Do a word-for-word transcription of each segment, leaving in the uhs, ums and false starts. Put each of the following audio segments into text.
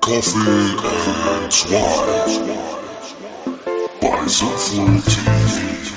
Coffee and Swine bei Soulful T V.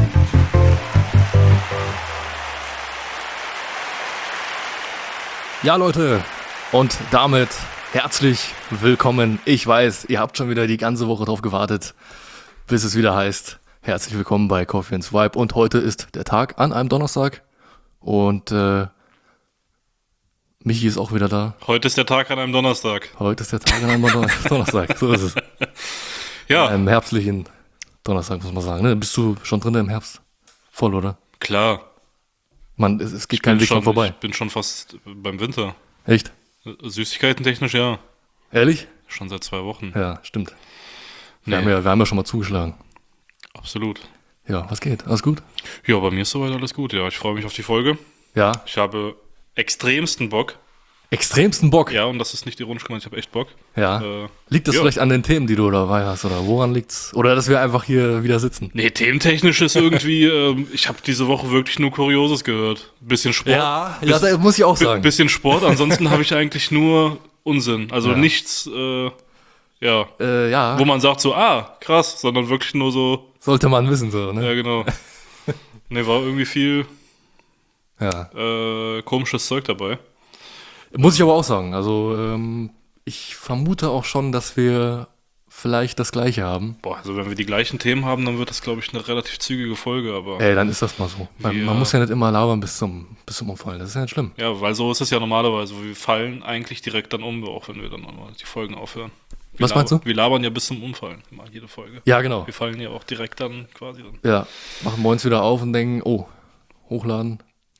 Ja, Leute, und damit herzlich willkommen. Ich weiß, ihr habt schon wieder die ganze Woche drauf gewartet, bis es wieder heißt, herzlich willkommen bei Coffee and Swipe. Und heute ist der Tag an einem Donnerstag. Und äh, Michi ist auch wieder da. Heute ist der Tag an einem Donnerstag. Heute ist der Tag an einem Don- Donnerstag, so ist es. Ja, Einem herbstlichen Donnerstag, muss man sagen. Ne? Bist du schon drin im Herbst? Voll, oder? klar. Man, es, es geht Ich kein bin Weg schon, dran vorbei. Ich bin schon fast beim Winter. Echt? Süßigkeiten technisch, ja. Ehrlich? Schon seit zwei Wochen. Ja, stimmt. Nee, Wir, haben ja, wir haben ja schon mal zugeschlagen. absolut. Ja, was geht? Alles gut? Ja, bei mir ist soweit alles gut. Ja, ich freue mich auf die Folge. Ja. Ich habe extremsten Bock. Extremsten Bock. Ja, und das ist nicht ironisch gemeint, ich habe echt Bock. Ja. Äh, Liegt das ja. vielleicht an den Themen, die du dabei hast? Oder woran liegt's? Oder dass wir einfach hier wieder sitzen? Nee, thementechnisch ist irgendwie, ähm, ich habe diese Woche wirklich nur Kurioses gehört. Bisschen Sport. ja, Bis- das muss ich auch bi- sagen. Bisschen Sport, ansonsten habe ich eigentlich nur Unsinn. Also Ja. nichts, äh, ja, Äh, ja, wo man sagt so, ah, krass, sondern wirklich nur so, sollte man wissen so, ne? ja genau. Ne, war irgendwie viel Ja. äh, komisches Zeug dabei. Muss ich aber auch sagen. Also, ähm, ich vermute auch schon, dass wir vielleicht das Gleiche haben. Boah, also wenn wir die gleichen Themen haben, dann wird das, glaube ich, eine relativ zügige Folge, aber Ey, dann ist das mal so. Man, Wir- man muss ja nicht immer labern bis zum, bis zum Umfallen. Das ist ja nicht schlimm. ja, weil so ist es ja normalerweise. Wir fallen eigentlich direkt dann um, auch wenn wir dann nochmal die Folgen aufhören. Wir Was meinst laber- du? Wir labern ja bis zum Umfallen, mal jede Folge. Ja, genau. Wir fallen ja auch direkt dann quasi dann. Ja. Machen wir uns wieder auf und denken, oh, hochladen.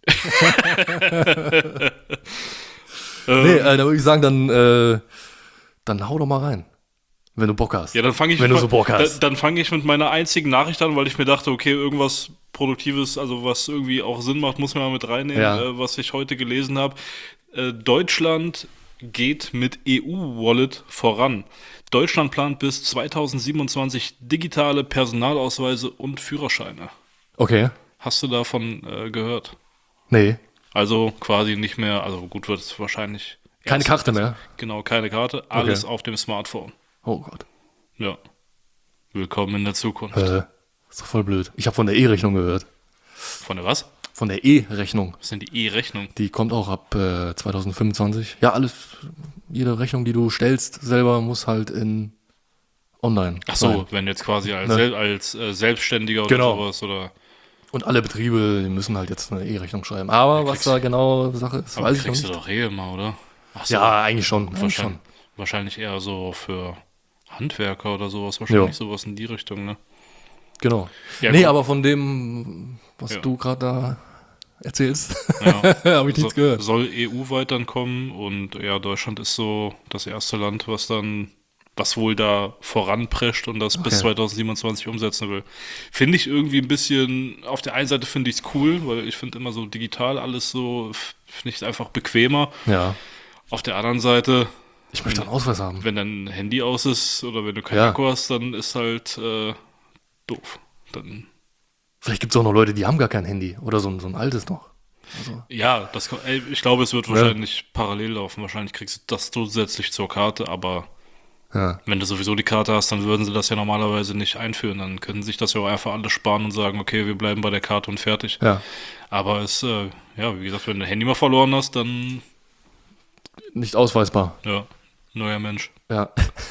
Ähm, Nee, äh, da würde ich sagen, dann, äh, dann hau doch mal rein. Wenn du Bock hast. Ja, dann fange ich Wenn du mit so Bock me- hast. Da, dann fange ich mit meiner einzigen Nachricht an, weil ich mir dachte, okay, irgendwas Produktives, also was irgendwie auch Sinn macht, muss man mal mit reinnehmen, Ja. äh, was ich heute gelesen habe. Äh, Deutschland geht mit E U-Wallet voran. Deutschland plant bis zweitausendsiebenundzwanzig digitale Personalausweise und Führerscheine. Okay. Hast du davon äh, gehört? Nee. Also quasi nicht mehr, also gut wird es wahrscheinlich. Keine erst- Karte mehr. Genau, keine Karte, alles auf dem Smartphone. Oh Gott. Ja. Willkommen in der Zukunft. Äh, ist doch voll blöd. Ich habe von der E-Rechnung gehört. Von der was? Von der E-Rechnung. Was sind die E-Rechnung? Die kommt auch ab äh, zweitausendfünfundzwanzig. Ja, alles, jede Rechnung, die du stellst, selber muss halt in online Ach so, sein. wenn jetzt quasi als, Ne? Sel als äh, Selbstständiger Genau. oder sowas oder. Und alle Betriebe die müssen halt jetzt eine E-Rechnung schreiben. Aber was kriegst- da genau Sache ist, Aber weiß ich noch kriegst du nicht. doch eh immer, oder? Ach so, Ja, eigentlich schon. Eigentlich wahrscheinlich, schon. wahrscheinlich eher so für Handwerker oder sowas. Wahrscheinlich Jo. sowas in die Richtung, ne? Genau. Ja, nee, gut. aber von dem, was Ja. du gerade da erzählst, Ja. habe ich nichts So, gehört. soll E U-weit dann kommen und ja, Deutschland ist so das erste Land, was dann, was wohl da voranprescht und das bis Okay. zweitausendsiebenundzwanzig umsetzen will. Finde ich irgendwie ein bisschen, auf der einen Seite finde ich es cool, weil ich finde immer so digital alles so, f- finde ich einfach bequemer. Ja. Auf der anderen Seite, Ich möchte einen Ausweis haben. wenn dein Handy aus ist oder wenn du kein Ja. Akku hast, dann ist halt äh, doof. Dann, Vielleicht gibt es auch noch Leute, die haben gar kein Handy. Oder so, ein- so ein altes noch. ja, das, kann- ey, ich glaube, es wird Ja. wahrscheinlich parallel laufen. Wahrscheinlich kriegst du das zusätzlich zur Karte, aber Ja. wenn du sowieso die Karte hast, dann würden sie das ja normalerweise nicht einführen. Dann können sich das ja auch einfach alle sparen und sagen, okay, wir bleiben bei der Karte und fertig. Ja. Aber es, äh, ja, wie gesagt, wenn du dein Handy mal verloren hast, dann, Nicht ausweisbar. ja, neuer Mensch. Ja.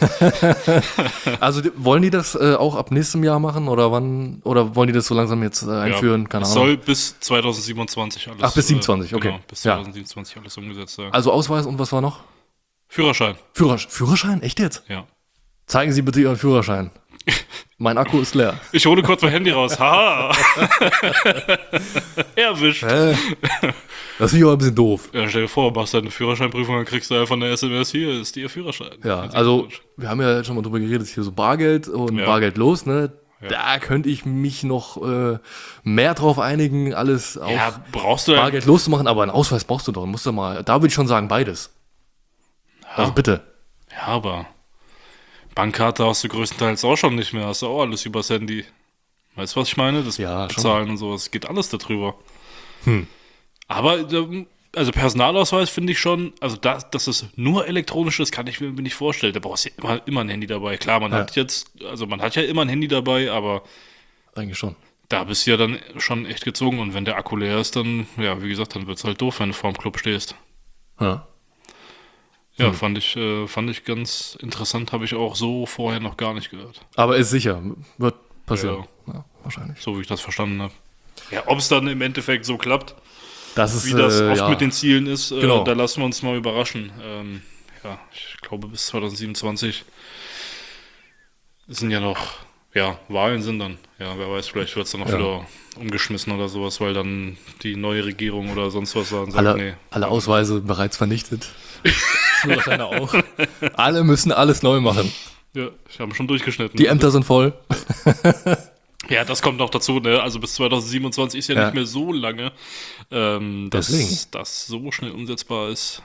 Also die, wollen die das äh, auch ab nächstem Jahr machen oder wann? Oder wollen die das so langsam jetzt äh, einführen? Ja, Keine es Ahnung. soll bis zweitausendsiebenundzwanzig alles. Ach, bis siebenundzwanzig, äh, okay. Genau, bis Ja. zweitausendsiebenundzwanzig alles umgesetzt sein. Also Ausweis und was war noch? Führerschein, Führerschein. Führerschein? Echt jetzt? ja. Zeigen Sie bitte Ihren Führerschein. Mein Akku ist leer. Ich hole kurz mein Handy raus. Haha. Erwischt. Hä? Das finde ich aber ein bisschen doof. Ja, stell dir vor, machst deine Führerscheinprüfung, dann kriegst du einfach eine S M S, hier ist Ihr Führerschein. Ja, Herzlichen also Glückwunsch. wir haben ja schon mal drüber geredet, hier so Bargeld und Ja. Bargeld los, ne? Ja. Da könnte ich mich noch äh, mehr drauf einigen, alles auf Ja, brauchst du ja. Bargeld loszumachen, aber einen Ausweis brauchst du doch. Musst du mal, da würde ich schon sagen, beides. Also bitte. Ja, aber Bankkarte hast du größtenteils auch schon nicht mehr. Hast du auch alles übers Handy. Weißt du, was ich meine? Das Ja, schon. Bezahlen und sowas. Geht alles darüber. Hm. Aber ähm, also Personalausweis finde ich schon, also das, dass es nur elektronisch ist, kann ich mir nicht vorstellen. Da brauchst du ja immer, immer ein Handy dabei. Klar, man Ja. hat jetzt, also man hat ja immer ein Handy dabei, aber Eigentlich schon. da bist du ja dann schon echt gezwungen. Und wenn der Akku leer ist, dann, ja, wie gesagt, dann wird es halt doof, wenn du vor dem Club stehst. Ja. Ja, Hm. fand ich, äh, fand ich ganz interessant, habe ich auch so vorher noch gar nicht gehört. Aber ist sicher, wird passieren. Ja, wahrscheinlich. So wie ich das verstanden habe. Ja, ob es dann im Endeffekt so klappt, Das ist, wie das äh, oft ja. mit den Zielen ist, äh, Genau. da lassen wir uns mal überraschen. Ähm, ja, ich glaube bis zwanzig siebenundzwanzig sind ja noch, ja, Wahlen sind dann. Ja, wer weiß, vielleicht wird es dann noch Ja. wieder umgeschmissen oder sowas, weil dann die neue Regierung oder sonst was sagen, sagt, alle, nee. alle Ausweise bereits vernichtet. Führerscheine auch. Alle müssen alles neu machen. Ja, ich habe schon durchgeschnitten. Die Ämter sind voll. Ja, das kommt noch dazu, ne? Also bis zwanzig siebenundzwanzig ist ja, Ja. nicht mehr so lange, ähm, dass Deswegen. das so schnell umsetzbar ist.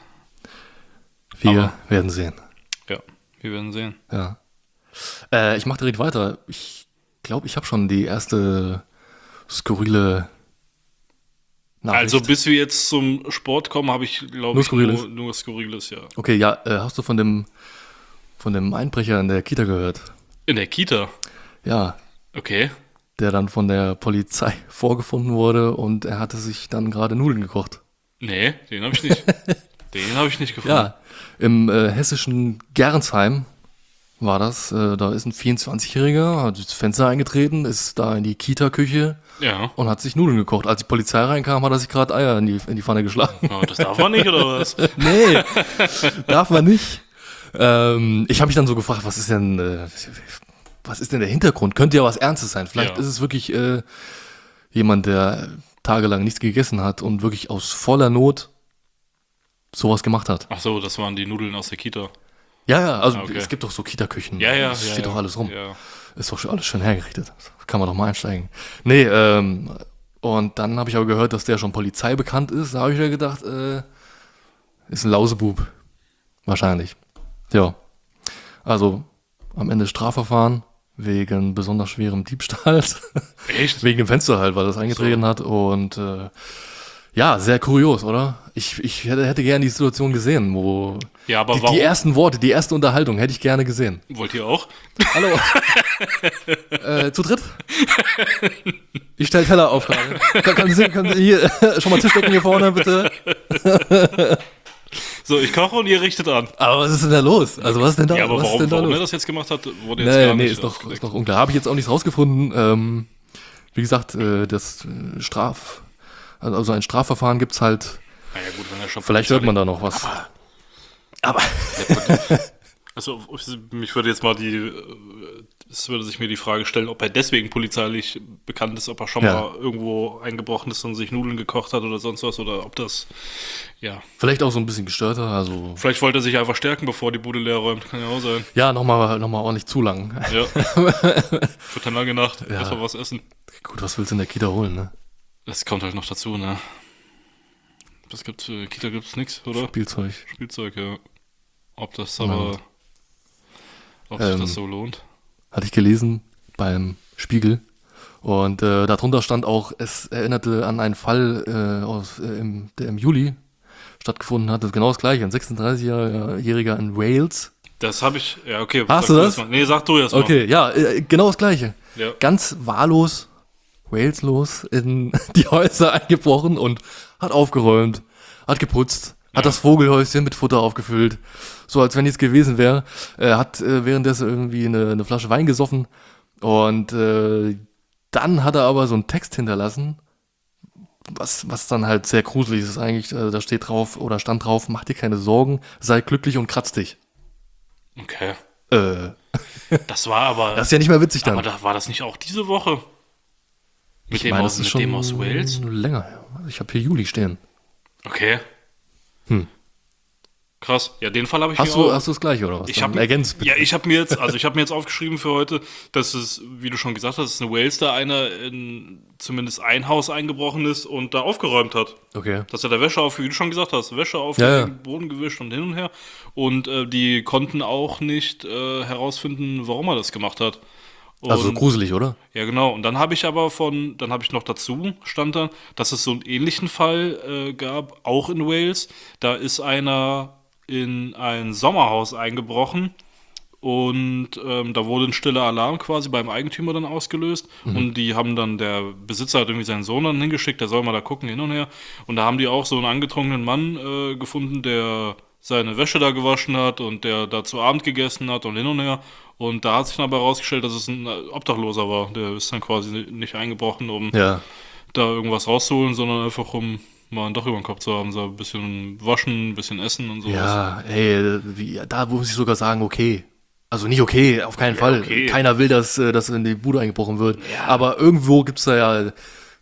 Wir Aber- werden sehen. Ja, wir werden sehen. Ja. Äh, ich mache direkt weiter. Ich glaube, ich habe schon die erste skurrile Nachricht. Also bis wir jetzt zum Sport kommen, habe ich, glaube Nur ich, Skurriles. nur, nur Skurriles, ja. Okay, ja, äh, hast du von dem von dem Einbrecher in der Kita gehört? In der Kita? Ja, Okay. der dann von der Polizei vorgefunden wurde und er hatte sich dann gerade Nudeln gekocht. Nee, den habe ich nicht. den habe ich nicht gefunden. Ja, im äh, hessischen Gernsheim war das. Äh, da ist ein vierundzwanzigjähriger, hat das Fenster eingetreten, ist da in die Kita-Küche Ja. und hat sich Nudeln gekocht. Als die Polizei reinkam, hat er sich gerade Eier in die, in die Pfanne geschlagen. Oh, das darf man nicht, oder was? Nee, darf man nicht. Ähm, ich habe mich dann so gefragt, was ist denn, äh, was ist denn der Hintergrund? Könnte ja was Ernstes sein. Vielleicht Ja. ist es wirklich äh, jemand, der tagelang nichts gegessen hat und wirklich aus voller Not sowas gemacht hat. Ach so, das waren die Nudeln aus der Kita. Ja, ja, also Ah, okay. es gibt doch so Kita-Küchen. Ja, ja. Es ja, steht ja. doch alles rum. Ja. Ist doch schon alles schön hergerichtet. Kann man doch mal einsteigen. Nee, ähm, und dann habe ich aber gehört, dass der schon Polizei bekannt ist. Da habe ich mir gedacht, äh, ist ein Lausebub. Wahrscheinlich. Ja. Also, am Ende Strafverfahren wegen besonders schwerem Diebstahls. Echt? Wegen dem Fenster halt, weil das eingetreten hat. Und äh, ja, sehr kurios, oder? Ich, ich hätte, hätte gerne die Situation gesehen, wo Ja, aber die, warum? die ersten Worte, die erste Unterhaltung hätte ich gerne gesehen. Wollt ihr auch? Hallo. äh, zu dritt? Ich stelle Teller auf gerade. Kann, kann Sie, kann Sie hier schon mal Tischdecken hier vorne, bitte? So, ich koche und ihr richtet an. Aber was ist denn da los? Also was ist denn da, Ja, aber was ist warum, denn da warum er los? das jetzt gemacht hat, wurde jetzt Nee, gar nee, nicht ist doch, aufgedeckt. ist doch unklar. Habe ich jetzt auch nichts rausgefunden. Ähm, wie gesagt, äh, das äh, Straf... Also ein Strafverfahren gibt's halt... Naja, gut, wenn er schon Vielleicht hört man da noch was. Aber... Also, mich würde jetzt mal die, äh, es würde sich mir die Frage stellen, ob er deswegen polizeilich bekannt ist, ob er schon Ja. mal irgendwo eingebrochen ist und sich Nudeln gekocht hat oder sonst was, oder ob das, ja. Vielleicht auch so ein bisschen gestörter, also... Vielleicht wollte er sich einfach stärken, bevor die Bude leer räumt. Kann ja auch sein. Ja, nochmal noch mal ordentlich zu lang. Ja. Wird dann lange Nacht, Ja. erstmal was essen. Gut, was willst du in der Kita holen, ne? Das kommt halt noch dazu, ne? Was gibt's, äh, Kita gibt's nix, oder? Spielzeug. Spielzeug, ja. Ob das Na aber, gut. ob sich Ähm, das so lohnt. Hatte ich gelesen beim Spiegel. Und äh, darunter stand auch, es erinnerte an einen Fall, äh, aus, äh, im, der im Juli stattgefunden hat. Das ist genau das gleiche. Ein sechsunddreißigjähriger in Wales. Das habe ich, ja, okay. Hast sag du das? erst mal. Nee, sag du erst mal. Okay, ja, äh, genau das gleiche. Ja. Ganz wahllos, Waleslos in die Häuser eingebrochen und hat aufgeräumt, hat geputzt, hat das Vogelhäuschen mit Futter aufgefüllt, so als wenn nichts gewesen wäre. Er hat äh, währenddessen irgendwie eine, eine Flasche Wein gesoffen und äh, dann hat er aber so einen Text hinterlassen, was, was dann halt sehr gruselig ist eigentlich. Äh, da steht drauf oder stand drauf, mach dir keine Sorgen, sei glücklich und kratz dich. Okay. Äh, Das war aber, das ist ja nicht mehr witzig dann. aber da war das nicht auch diese Woche? Mit Ich dem, meine, aus, das ist mit schon dem aus Wales? länger her. Ich habe hier Juli stehen. Okay. Hm. Krass. Ja, den Fall habe ich Hast mir du, auch. hast du das gleiche oder was? Ich Dann habe ergänzt bitte. ja, ich habe mir jetzt, also ich habe mir jetzt aufgeschrieben für heute, dass es, wie du schon gesagt hast, in Wales da einer in zumindest ein Haus eingebrochen ist und da aufgeräumt hat. Okay. Dass er da Wäsche auf, wie du schon gesagt hast, Wäsche auf, Ja, ja. den Boden gewischt und hin und her. Und äh, die konnten auch nicht äh, herausfinden, warum er das gemacht hat. Also Und- gruselig, oder? Ja, genau. Und dann habe ich aber von, dann habe ich noch dazu, stand da, dass es so einen ähnlichen Fall äh, gab, auch in Wales. Da ist einer in ein Sommerhaus eingebrochen und ähm, da wurde ein stiller Alarm quasi beim Eigentümer dann ausgelöst. Und die haben dann, der Besitzer hat irgendwie seinen Sohn dann hingeschickt, der soll mal da gucken, hin und her. Und da haben die auch so einen angetrunkenen Mann äh, gefunden, der seine Wäsche da gewaschen hat und der da zu Abend gegessen hat und hin und her. Und da hat sich dann aber herausgestellt, dass es ein äh, Obdachloser war. Der ist dann quasi nicht eingebrochen, um Ja. da irgendwas rauszuholen, sondern einfach um mal ein Dach über den Kopf zu haben. So ein bisschen waschen, ein bisschen essen und sowas. Ja, ey, wie, da muss ich sogar sagen, okay. Also nicht okay, auf keinen Fall. okay. Keiner will, dass, äh, dass in die Bude eingebrochen wird. Aber irgendwo gibt es da ja äh,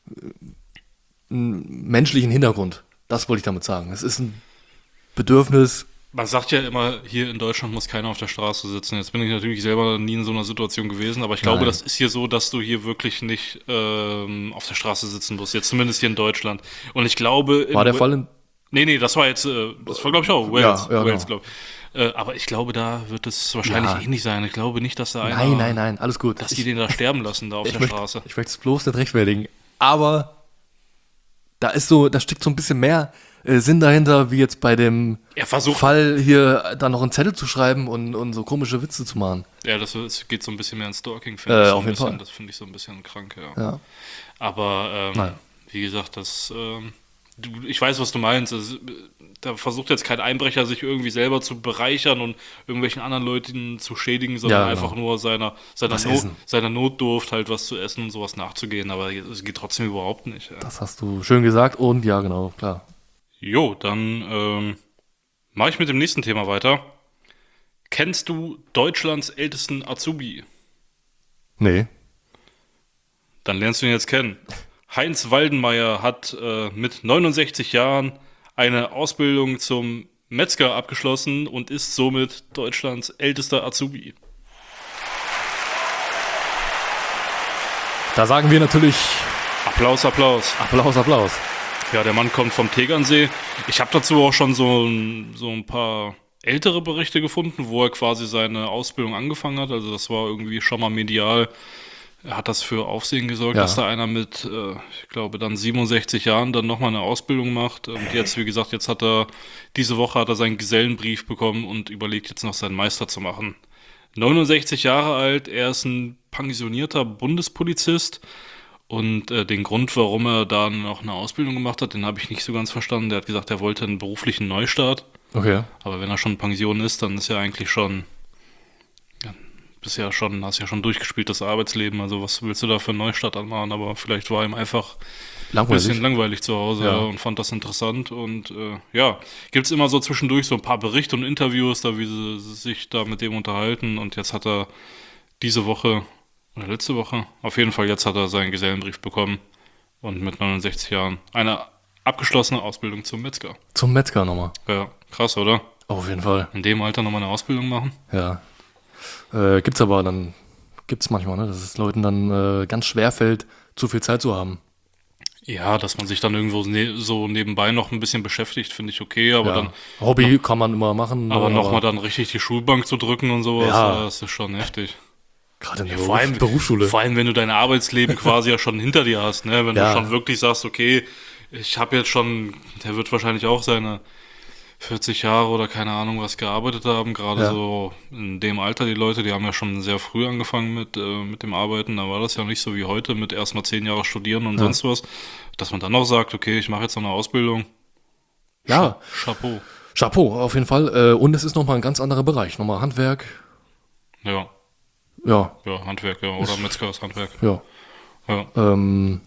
einen menschlichen Hintergrund. Das wollte ich damit sagen. Es ist ein Bedürfnis. Man sagt ja immer, hier in Deutschland muss keiner auf der Straße sitzen. Jetzt bin ich natürlich selber nie in so einer Situation gewesen, aber ich glaube, Nein. das ist hier so, dass du hier wirklich nicht ähm, auf der Straße sitzen musst. Jetzt zumindest hier in Deutschland. Und ich glaube... in War der Wa- Fall in. Nee, nee, das war jetzt, äh, das war glaube ich auch Wales. Ja, ja, Wales, genau. glaub ich. Äh, aber ich glaube, da wird es wahrscheinlich Ja. ähnlich sein. Ich glaube nicht, dass da einer... Nein, nein, nein, alles gut. Dass Ich- die den da sterben lassen, da auf ich der möchte, Straße. Ich möchte es bloß nicht rechtfertigen. Aber da ist so, da steckt so ein bisschen mehr äh, Sinn dahinter, wie jetzt bei dem Er versucht... Fall hier dann noch einen Zettel zu schreiben und, und so komische Witze zu machen. Ja, das, das geht so ein bisschen mehr ins Stalking, finde Äh, ich. So auf ein jeden bisschen, Fall. Das finde ich so ein bisschen krank, ja. Ja. Aber ähm, Naja. wie gesagt, das, ähm, du, ich weiß, was du meinst. Also, da versucht jetzt kein Einbrecher, sich irgendwie selber zu bereichern und irgendwelchen anderen Leuten zu schädigen, sondern Ja, genau. einfach nur seiner, seiner, Was Not, essen. seiner Notdurft halt was zu essen und sowas nachzugehen. Aber es geht trotzdem überhaupt nicht. Ja. Das hast du schön gesagt und ja, genau, klar. Jo, dann ähm, mache ich mit dem nächsten Thema weiter. Kennst du Deutschlands ältesten Azubi? Nee. Dann lernst du ihn jetzt kennen. Heinz Waldenmeier hat äh, mit neunundsechzig Jahren eine Ausbildung zum Metzger abgeschlossen und ist somit Deutschlands ältester Azubi. Da sagen wir natürlich Applaus, Applaus. Applaus, Applaus. Ja, der Mann kommt vom Tegernsee. Ich habe dazu auch schon so ein, so ein paar ältere Berichte gefunden, wo er quasi seine Ausbildung angefangen hat. Also das war irgendwie schon mal medial. Er hat das für Aufsehen gesorgt, Ja. dass da einer mit, äh, ich glaube, dann siebenundsechzig Jahren dann nochmal eine Ausbildung macht. Und jetzt, wie gesagt, jetzt hat er, diese Woche hat er seinen Gesellenbrief bekommen und überlegt jetzt noch seinen Meister zu machen. neunundsechzig Jahre alt, er ist ein pensionierter Bundespolizist. Und äh, den Grund, warum er da noch eine Ausbildung gemacht hat, den habe ich nicht so ganz verstanden. Der hat gesagt, er wollte einen beruflichen Neustart. Okay. Aber wenn er schon Pension ist, dann ist ja eigentlich schon, ja, bist ja schon, hast ja schon durchgespielt das Arbeitsleben. Also was willst du da für einen Neustart anmachen? Aber vielleicht war ihm einfach ein bisschen Langweilig. langweilig zu Hause Ja. ja, und fand das interessant. Und äh, ja, gibt es immer so zwischendurch so ein paar Berichte und Interviews, da wie sie sich da mit dem unterhalten. Und jetzt hat er diese Woche oder letzte Woche, auf jeden Fall jetzt hat er seinen Gesellenbrief bekommen und mit neunundsechzig Jahren eine abgeschlossene Ausbildung zum Metzger. Zum Metzger nochmal. Ja, krass, oder? Auf jeden Fall. In dem Alter nochmal eine Ausbildung machen? Ja. Äh, gibt's aber dann, gibt's manchmal, ne, dass es Leuten dann äh, ganz schwer fällt, zu viel Zeit zu haben. Ja, dass man sich dann irgendwo ne so nebenbei noch ein bisschen beschäftigt, finde ich okay, aber Ja. dann Hobby kann man immer machen. aber ne, nochmal dann richtig die Schulbank zu drücken und sowas, Ja. das ist schon heftig. Gerade in der Vor allem, Berufsschule. vor allem, wenn du dein Arbeitsleben quasi ja schon hinter dir hast, ne? Wenn Ja. du schon wirklich sagst, okay, ich habe jetzt schon, der wird wahrscheinlich auch seine vierzig Jahre oder keine Ahnung was gearbeitet haben, gerade Ja. so in dem Alter, die Leute, die haben ja schon sehr früh angefangen mit, äh, mit dem Arbeiten, da war das ja nicht so wie heute mit erstmal zehn Jahre studieren und Ja. sonst was, dass man dann noch sagt, okay, ich mache jetzt noch eine Ausbildung. Ja, Chapeau. Chapeau, auf jeden Fall. Äh, und es ist nochmal ein ganz anderer Bereich. Nochmal Handwerk. Ja, Ja, ja, Handwerk, ja, oder Metzger ist Handwerk. ja. Ja. Ähm,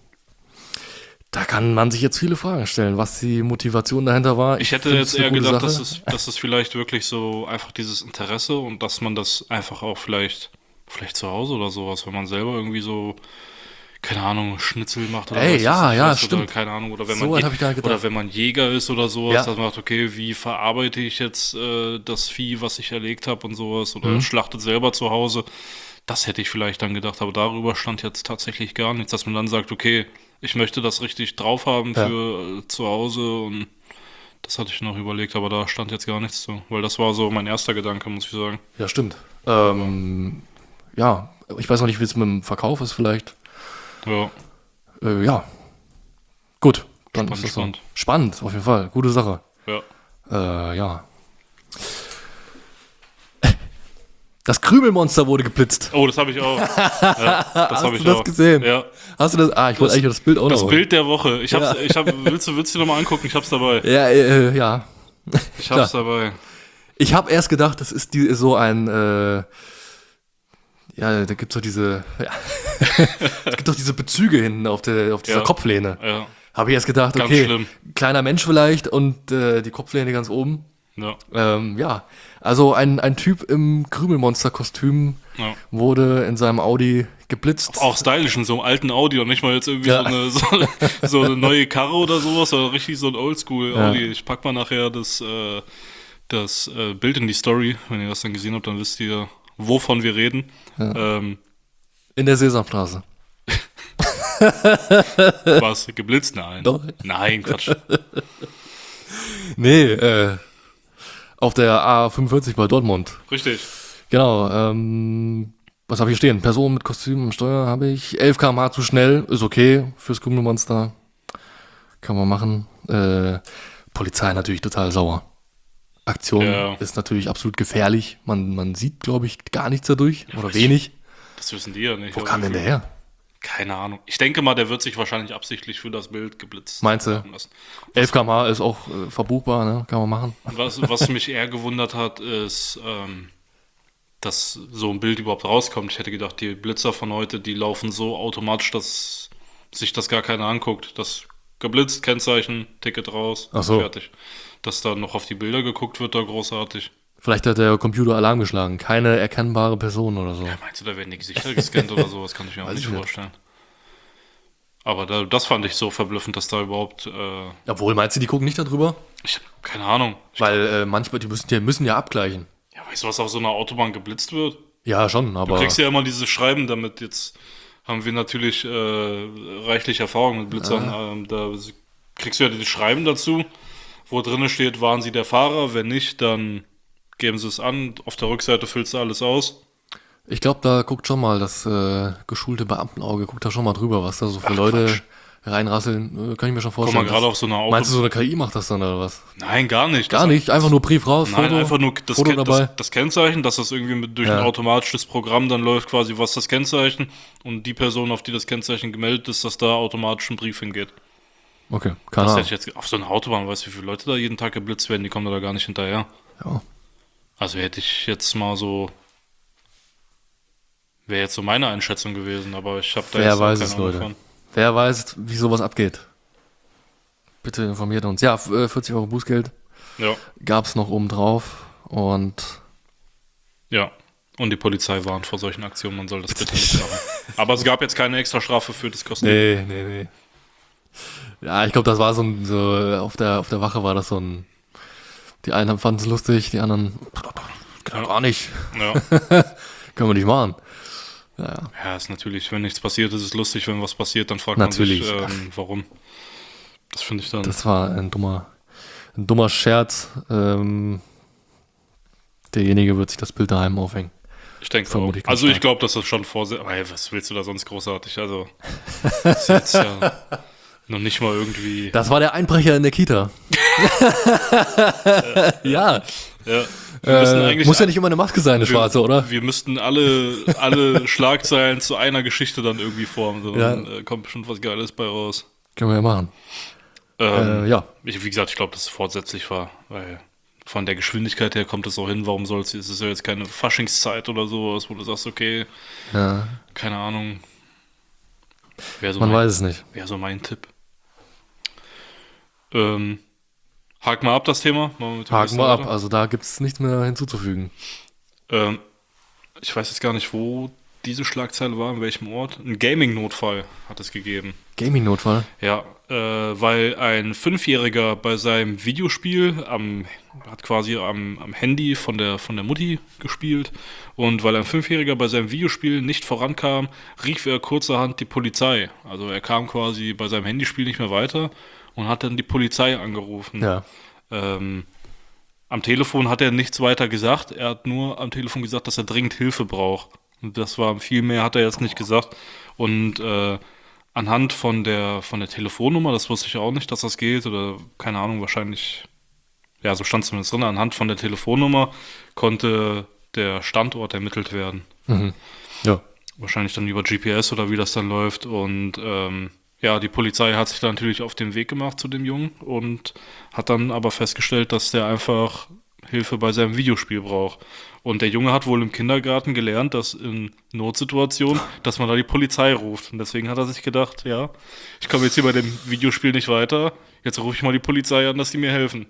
da kann man sich jetzt viele Fragen stellen, was die Motivation dahinter war. Ich hätte finde jetzt es eine eher gute gedacht, Sache. dass es, dass es vielleicht wirklich so einfach dieses Interesse und dass man das einfach auch vielleicht, vielleicht zu Hause oder sowas, wenn man selber irgendwie so, keine Ahnung, Schnitzel macht oder Ey, was ja, weiß ich ja, was, oder stimmt. keine Ahnung, oder wenn So man weit Je- hab ich gar nicht gedacht. oder wenn man Jäger ist oder sowas, Ja. dass man sagt, okay, wie verarbeite ich jetzt äh, das Vieh, was ich erlegt habe und sowas, oder Mhm. schlachtet selber zu Hause. Das hätte ich vielleicht dann gedacht, aber darüber stand jetzt tatsächlich gar nichts, dass man dann sagt, okay, ich möchte das richtig drauf haben Ja. für äh, zu Hause und das hatte ich noch überlegt, aber da stand jetzt gar nichts zu, weil das war so mein erster Gedanke, muss ich sagen. Ja, stimmt. Ähm, ja, Ich weiß noch nicht, wie es mit dem Verkauf ist vielleicht. Ja, Äh, ja, gut. Dann Spannend, ist das so. spannend. Spannend, auf jeden Fall. Gute Sache. ja. Äh, ja. Das Krümelmonster wurde geblitzt. Oh, das habe ich auch. Ja, das Hast habe du ich das auch. gesehen? Ja. Hast du das? Ah, ich wollte eigentlich das Bild auch Das noch. Bild der Woche. Ich hab's, Ja. ich hab, willst du, willst du dir nochmal angucken? Ich hab's dabei. Ja, äh, ja. Ich hab's dabei. Ich habe erst gedacht, das ist die, so ein, äh, ja, da gibt's doch diese, ja. Es gibt doch diese Bezüge hinten auf, der, auf dieser Ja. Kopflehne. Ja, Habe ich erst gedacht, Ganz okay, schlimm. kleiner Mensch vielleicht und äh, die Kopflehne ganz oben. ja, Ähm, ja, also ein, ein Typ im Krümelmonster-Kostüm ja. wurde in seinem Audi geblitzt. Auch stylisch in so einem alten Audi und nicht mal jetzt irgendwie Ja. so, eine, so, eine, so eine neue Karre oder sowas, sondern richtig so ein Oldschool Ja. Audi. Ich pack mal nachher das, äh, das äh, Bild in die Story. Wenn ihr das dann gesehen habt, dann wisst ihr, wovon wir reden. Ähm, In der Sesamstraße. was? Geblitzt? Nein. Doch. Nein, Quatsch. Nee, äh, auf der A fünfundvierzig bei Dortmund. Richtig. Genau, ähm, was habe ich hier stehen? Person mit Kostüm und Steuer habe ich. elf Kilometer pro Stunde zu schnell, ist okay fürs Krümelmonster. Kann man machen. Äh, Polizei natürlich total sauer. Aktion Ja. ist natürlich absolut gefährlich. Man, man sieht, glaube ich, gar nichts dadurch. oder weiß wenig. Das wissen die ja nicht. Wo aber kam denn der her? Keine Ahnung. Ich denke mal, der wird sich wahrscheinlich absichtlich für das Bild geblitzt Meinst du? haben lassen. elf Kilometer pro Stunde ist auch äh, verbuchbar, ne? Kann man machen. Was, was mich eher gewundert hat, ist, ähm, dass so ein Bild überhaupt rauskommt. Ich hätte gedacht, die Blitzer von heute, die laufen so automatisch, dass sich das gar keiner anguckt. Das geblitzt, Kennzeichen, Ticket raus, Ach so. fertig. Dass da noch auf die Bilder geguckt wird, da großartig. Vielleicht hat der Computer Alarm geschlagen. Keine erkennbare Person oder so. Ja, meinst du, da werden die Gesichter gescannt oder sowas? Kann ich mir auch Weiß nicht ich nicht. vorstellen. Aber da, das fand ich so verblüffend, dass da überhaupt, äh, Obwohl, meinst du, die gucken nicht darüber? ich hab keine Ahnung. Ich, Weil äh, manchmal, die müssen, die müssen ja abgleichen. ja, weißt du, was auf so einer Autobahn geblitzt wird? Ja, schon, aber. Du kriegst ja immer dieses Schreiben damit. Jetzt haben wir natürlich äh, reichlich Erfahrung mit Blitzern. Ähm, da kriegst du ja dieses Schreiben dazu, wo drin steht, waren sie der Fahrer? Wenn nicht, dann geben sie es an. Auf der Rückseite füllst du alles aus. Ich glaube, da guckt schon mal das äh, geschulte Beamtenauge, guckt da schon mal drüber, was da so für Ach, Leute Quatsch. reinrasseln. Äh, kann ich mir schon Guck vorstellen. mal, gerade dass- auf so einer Auto. Meinst du, so eine K I macht das dann oder was? Nein, gar nicht. Gar Das- nicht, einfach nur Brief raus, Nein, Foto, einfach nur das, Foto Ken- dabei. das, das Kennzeichen, dass das irgendwie mit, durch Ja. ein automatisches Programm dann läuft, quasi was das Kennzeichen und die Person, auf die das Kennzeichen gemeldet ist, dass da automatisch ein Brief hingeht. Okay, keine Das Ahnung. hätte ich jetzt auf so einer Autobahn, weißt du, wie viele Leute da jeden Tag geblitzt werden, die kommen da gar nicht hinterher. Ja. Also hätte ich jetzt mal so, wäre jetzt so meine Einschätzung gewesen, aber ich habe da Wer jetzt auch weiß keine es, Ahnung Leute. von. Wer weiß, wie sowas abgeht. Bitte informiert uns. Ja, f- äh, vierzig Euro Bußgeld Ja, gab es noch oben drauf und ja. Und die Polizei warnt vor solchen Aktionen, man soll das bitte nicht machen. Aber es gab jetzt keine extra Strafe für das Kostüm. nee, nee, nee. Ja, ich glaube, das war so ein, so, auf der, auf der Wache war das so ein, die einen fanden es lustig, die anderen, Ja. gar nicht, Ja. können wir nicht machen. Ja, ist natürlich, wenn nichts passiert, ist es lustig, wenn was passiert, dann fragt Natürlich. man sich, ähm, warum. Das finde ich dann. Das war ein dummer, ein dummer Scherz. Ähm, derjenige wird sich das Bild daheim aufhängen. ich denke auch. vermutlich ganz Also ich stark. glaube, dass das schon vorse. Aber hey, was willst du da sonst großartig? Also das ist jetzt ja noch nicht mal irgendwie. Das war der Einbrecher in der Kita. ja. Ja. Wir müssen Äh, eigentlich muss ja nicht immer eine Maske sein, eine wir, schwarze, oder? Wir müssten alle, alle Schlagzeilen zu einer Geschichte dann irgendwie formen. So, Ja. Dann äh, kommt bestimmt was Geiles bei raus. Können wir ja machen. Ähm, Äh, ja. ich, wie gesagt, ich glaube, dass es fortsätzlich war, weil von der Geschwindigkeit her kommt es auch hin. Warum soll es? Es ist ja jetzt keine Faschingszeit oder sowas, wo du sagst, okay, ja. keine Ahnung. Wäre so, Man mein, weiß es nicht. wär so mein Tipp. Ähm, haken wir ab das Thema. Machen wir mit dem Haken nächsten wir ab. weiter. Also da gibt es nichts mehr hinzuzufügen. Ähm, ich weiß jetzt gar nicht, wo diese Schlagzeile war, in welchem Ort. Ein Gaming-Notfall hat es gegeben. Gaming-Notfall. Ja, äh, weil ein Fünfjähriger bei seinem Videospiel am, hat quasi am, am Handy von der, von der Mutti gespielt und weil ein Fünfjähriger bei seinem Videospiel nicht vorankam, rief er kurzerhand die Polizei. Also er kam quasi bei seinem Handyspiel nicht mehr weiter und hat dann die Polizei angerufen. Ja. Ähm, am Telefon hat er nichts weiter gesagt, er hat nur am Telefon gesagt, dass er dringend Hilfe braucht. Und das war viel mehr, hat er jetzt nicht gesagt. Und äh, anhand von der von der Telefonnummer, das wusste ich auch nicht, dass das geht, oder keine Ahnung, wahrscheinlich, ja, so stand es zumindest drin, anhand von der Telefonnummer konnte der Standort ermittelt werden. Mhm. Ja. Wahrscheinlich dann über G P S oder wie das dann läuft. Und ähm, ja, die Polizei hat sich dann natürlich auf den Weg gemacht zu dem Jungen und hat dann aber festgestellt, dass der einfach Hilfe bei seinem Videospiel braucht. Und der Junge hat wohl im Kindergarten gelernt, dass in Notsituationen, dass man da die Polizei ruft. Und deswegen hat er sich gedacht, ja, ich komme jetzt hier bei dem Videospiel nicht weiter, jetzt rufe ich mal die Polizei an, dass die mir helfen.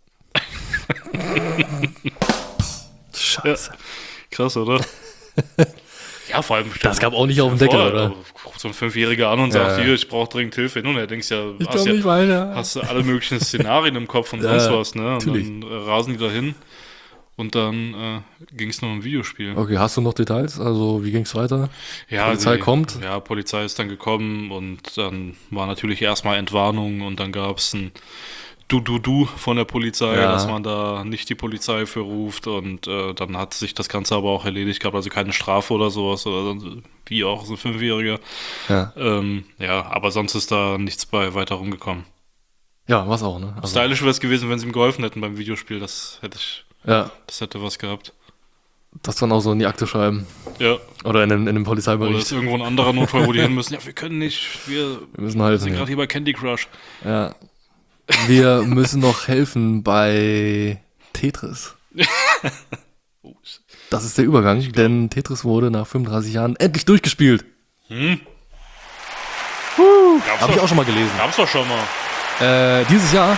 Scheiße. Ja. Krass, oder? Ja, vor allem. Das gab auch nicht auf dem Deckel, vor, oder? Ruft so ein Fünfjähriger an und Ja, sagt, ja. hier, ich brauche dringend Hilfe. Und er denkst ja, Ich hast, komm ja nicht weiter. hast du alle möglichen Szenarien im Kopf und Ja, sonst was, ne? Und natürlich. dann äh, rasen die dahin und dann äh, ging es noch um Videospiel. Okay, hast du noch Details? Also, wie ging's weiter? Ja, Polizei die, kommt? Ja, Polizei ist dann gekommen und dann war natürlich erstmal Entwarnung und dann gab es ein Du-Du-Du von der Polizei, Ja. dass man da nicht die Polizei für ruft und äh, dann hat sich das Ganze aber auch erledigt gehabt, also keine Strafe oder sowas, oder sonst- wie auch so ein Fünfjähriger. Ja. Ähm, ja, aber sonst ist da nichts bei weiter rumgekommen. Ja, was auch, ne? Also, Stylisch wäre es gewesen, wenn sie ihm geholfen hätten beim Videospiel, das hätte ich, ja, das hätte was gehabt. das dann auch so in die Akte schreiben. Ja, Oder in den, in den oder Polizeibericht. ist irgendwo ein anderer Notfall, wo die hin müssen. Ja, wir können nicht, wir Wir müssen helfen. sind Ja. gerade hier bei Candy Crush. Ja. Wir müssen noch helfen bei Tetris. Oh, shit. Das ist der Übergang, denn Tetris wurde nach fünfunddreißig Jahren endlich durchgespielt. Hm? Gab's Habe ich doch- auch schon mal gelesen. Gab's doch schon mal. Äh, dieses Jahr,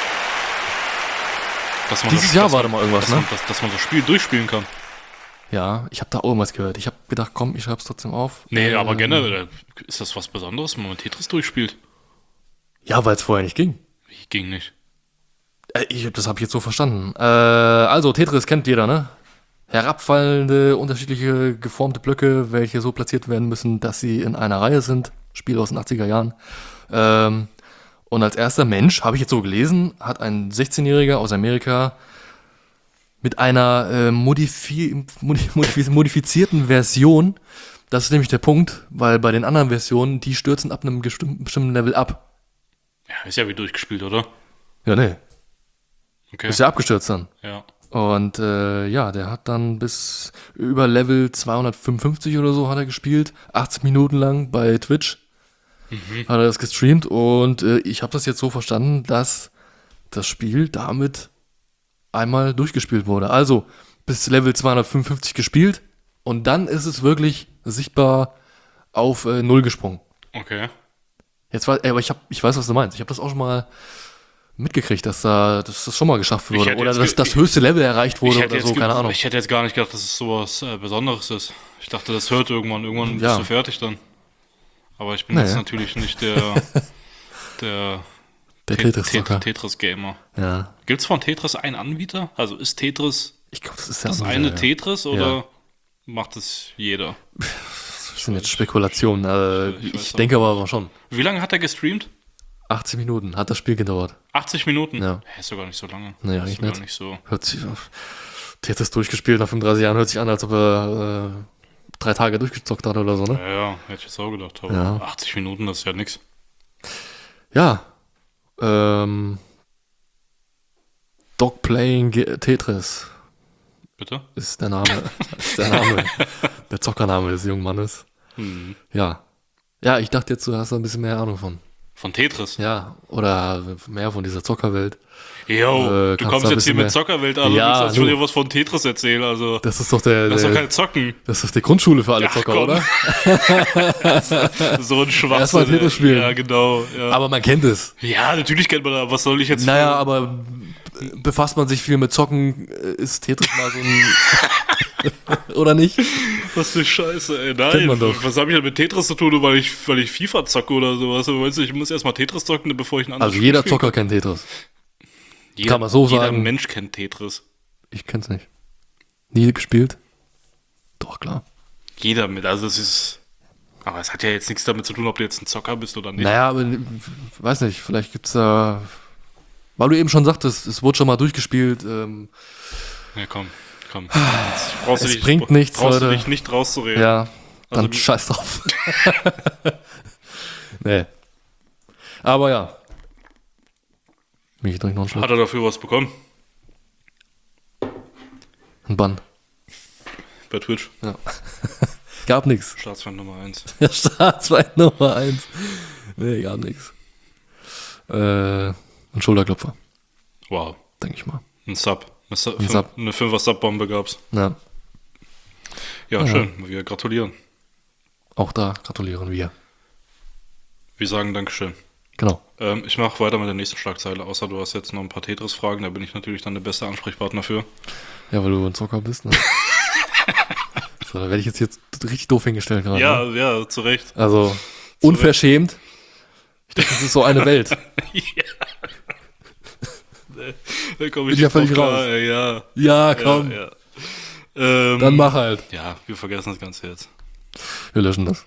Dass man dieses das, Jahr dass war man, da mal irgendwas, dass ne? Man, dass, dass man das Spiel durchspielen kann. Ja, ich habe da auch irgendwas gehört. Ich habe gedacht, komm, ich schreib's trotzdem auf. Nee, aber Ähm, generell, ist das was Besonderes, wenn man Tetris durchspielt? Ja, weil es vorher nicht ging. Wie, ging nicht. Äh, ich, das habe ich jetzt so verstanden. Äh, also, Tetris kennt jeder, ne? Herabfallende, unterschiedliche geformte Blöcke, welche so platziert werden müssen, dass sie in einer Reihe sind. Spiel aus den achtziger Jahren. Ähm, und als erster Mensch, habe ich jetzt so gelesen, hat ein sechzehnjähriger aus Amerika mit einer äh, modifi modi- modifi modifizierten Version, das ist nämlich der Punkt, weil bei den anderen Versionen, die stürzen ab einem bestimmten bestimmten Level ab. Ja, ist ja wie durchgespielt, oder? Ja, nee, Okay. ist ja abgestürzt dann. Ja. Und äh, ja, der hat dann bis über Level zweihundertfünfundfünfzig oder so hat er gespielt, achtzig Minuten lang bei Twitch hat er das gestreamt und äh, ich habe das jetzt so verstanden, dass das Spiel damit einmal durchgespielt wurde. Also bis Level zweihundertfünfundfünfzig gespielt und dann ist es wirklich sichtbar auf äh, Null gesprungen. Okay. Jetzt war, ey, aber ich, hab, ich weiß, was du meinst. Ich habe das auch schon mal mitgekriegt, dass, da, dass das schon mal geschafft Ich wurde. hätte Oder jetzt dass ge- das höchste Level erreicht wurde Ich hätte, oder jetzt so, ge- keine Ahnung. ich hätte jetzt gar nicht gedacht, dass es sowas äh, Besonderes ist. Ich dachte, das hört irgendwann. Irgendwann Ja. bist du fertig dann. Aber ich bin Naja. jetzt natürlich nicht der, der Der Te- Tetris-Zocker. Tet- Tetris-Gamer. Ja. Gibt es von Tetris einen Anbieter? Also ist Tetris Ich glaube, das ist ja das unser- eine Tetris oder Ja. macht es jeder? Das sind jetzt Spekulationen. Äh, Ich ich weiß auch denke aber schon. Wie lange hat er gestreamt? achtzig Minuten hat das Spiel gedauert. achtzig Minuten? Ja. Hä, ist doch gar nicht so lange. Nee, ist eigentlich doch gar nicht. nicht so. Hört sich auf. Tetris durchgespielt nach fünfunddreißig Jahren, hört sich an, als ob er äh, drei Tage durchgezockt hat oder so, ne? Ja, ja, hätte ich jetzt auch gedacht. Aber Ja. achtzig Minuten, das ist ja nix. Ja. Ähm, Dog Playing Ge- Tetris Bitte? ist der Name. ist der Name. Der Zockername des jungen Mannes. Hm. Ja. Ja, ich dachte jetzt, du hast da ein bisschen mehr Ahnung von. Von Tetris? Ja, oder mehr von dieser Zockerwelt. Jo, Äh, du kannst kommst da ein jetzt hier bisschen mit mehr- Zockerwelt an Ja, und willst, als würde du. dir was von Tetris erzählen. Also, Das ist doch der, das ist doch der kein Zocken. das ist doch die Grundschule für alle Ach, Zocker, komm. oder? So ein Schwachsinn. Erstmal Tetris spielen. Ja, genau. Ja. Aber man kennt es. ja, natürlich kennt man da. Was soll ich jetzt Naja, für- aber befasst man sich viel mit Zocken, äh, ist Tetris mal so ein... oder nicht? Was für Scheiße, ey. Kennt Nein, man doch. was habe ich denn mit Tetris zu tun, nur weil ich, weil ich FIFA zocke oder sowas? Aber weißt du, ich muss erstmal Tetris zocken, bevor ich ein anderes Also jeder Spiel spielen Zocker kennt Tetris. kann. Jeder, kann man so jeder sagen. Mensch kennt Tetris. Ich kenn's nicht. Nie gespielt? Doch, klar. Jeder mit, also es ist... Aber es hat ja jetzt nichts damit zu tun, ob du jetzt ein Zocker bist oder nicht. Naja, aber äh, weiß nicht, vielleicht gibt's da... Weil du eben schon sagtest, es wurde schon mal durchgespielt. Ähm, Ja, komm. Komm, jetzt brauchst du Es dich, bringt nichts, brauchst du Leute. dich nicht rauszureden. Ja, dann Also- scheiß drauf. Nee. Aber ja. Mich trinke noch einen Schluck. Hat er dafür was bekommen? Ein Bann. Bei Twitch? Ja. Gab nix. Staatsfeind Nummer eins. Der Staatsfeind Nummer eins. Nee, gab nix. Äh, ein Schulterklopfer, Wow. denke ich mal. Ein Sub. Eine, Sub, Ein Sub. eine Fünfer-Sub-Bombe gab's. Ja, Ja, Ja. schön. Wir gratulieren. auch da gratulieren wir. Wir sagen Dankeschön. Genau. Ähm, ich mache weiter mit der nächsten Schlagzeile, außer du hast jetzt noch ein paar Tetris-Fragen, da bin ich natürlich dann der beste Ansprechpartner für. Ja, weil du ein Zocker bist, ne? So, da werde ich jetzt, jetzt richtig doof hingestellt gerade. Ja, Ne? ja, zu Recht. Also, unverschämt. Ich dachte, das ist so eine Welt. Da komme Bin ich ja nicht völlig drauf klar, raus. ey, ja. Ja, komm. Ja, ja. Ähm, Dann mach halt. Ja, wir vergessen das Ganze jetzt. Wir löschen das.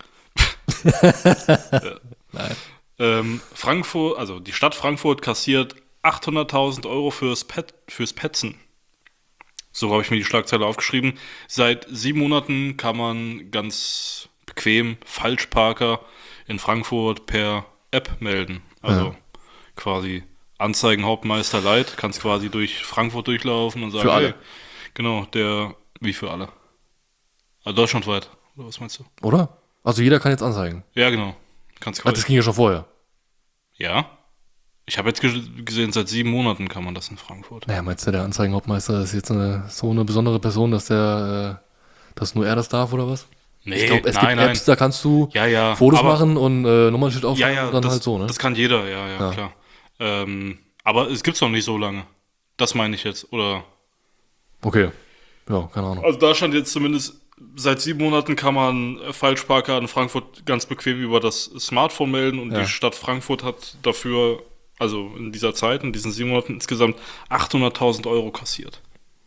Nein. Ähm, Frankfurt, also die Stadt Frankfurt kassiert achthunderttausend Euro fürs, Pet, fürs Petzen. So habe ich mir die Schlagzeile aufgeschrieben. Seit sieben Monaten kann man ganz bequem Falschparker in Frankfurt per App melden. Also Ja. quasi Anzeigenhauptmeister Light, kannst quasi durch Frankfurt durchlaufen und sagen, Für alle. hey, genau, der, wie für alle. Also deutschlandweit, oder was meinst du? Oder? Also jeder kann jetzt anzeigen. Ja, genau. Kannst Ah, quasi. das ging ja schon vorher. Ja. Ich habe jetzt ge- gesehen, seit sieben Monaten kann man das in Frankfurt. Naja, meinst du, der Anzeigenhauptmeister ist jetzt eine, so eine besondere Person, dass der, äh, dass nur er das darf oder was? Nee, Ich glaube, es nein, gibt nein. Apps, da kannst du Ja, ja. Fotos aber, machen und äh, Nummernschild Ja, aufschreiben ja, und dann das, halt so, ne? das kann jeder, ja, ja, Ja. klar. Ähm, aber es gibt's noch nicht so lange. Das meine ich jetzt, oder? Okay. Ja, keine Ahnung. Also da stand jetzt zumindest, seit sieben Monaten kann man äh, Falschparker in Frankfurt ganz bequem über das Smartphone melden und Ja. die Stadt Frankfurt hat dafür, also in dieser Zeit, in diesen sieben Monaten insgesamt achthunderttausend Euro kassiert.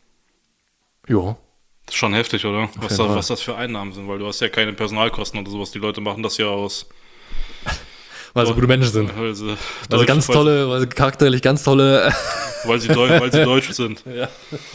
Jo. Das ist schon heftig, oder? Was, jeden da, Fall. was das für Einnahmen sind, weil du hast ja keine Personalkosten oder sowas. Die Leute machen das ja aus. Weil sie gute Menschen sind. Weil sie, Weil sie ganz weil, tolle, weil sie charakterlich ganz tolle. Weil sie, Deu weil sie deutsch sind. Ja.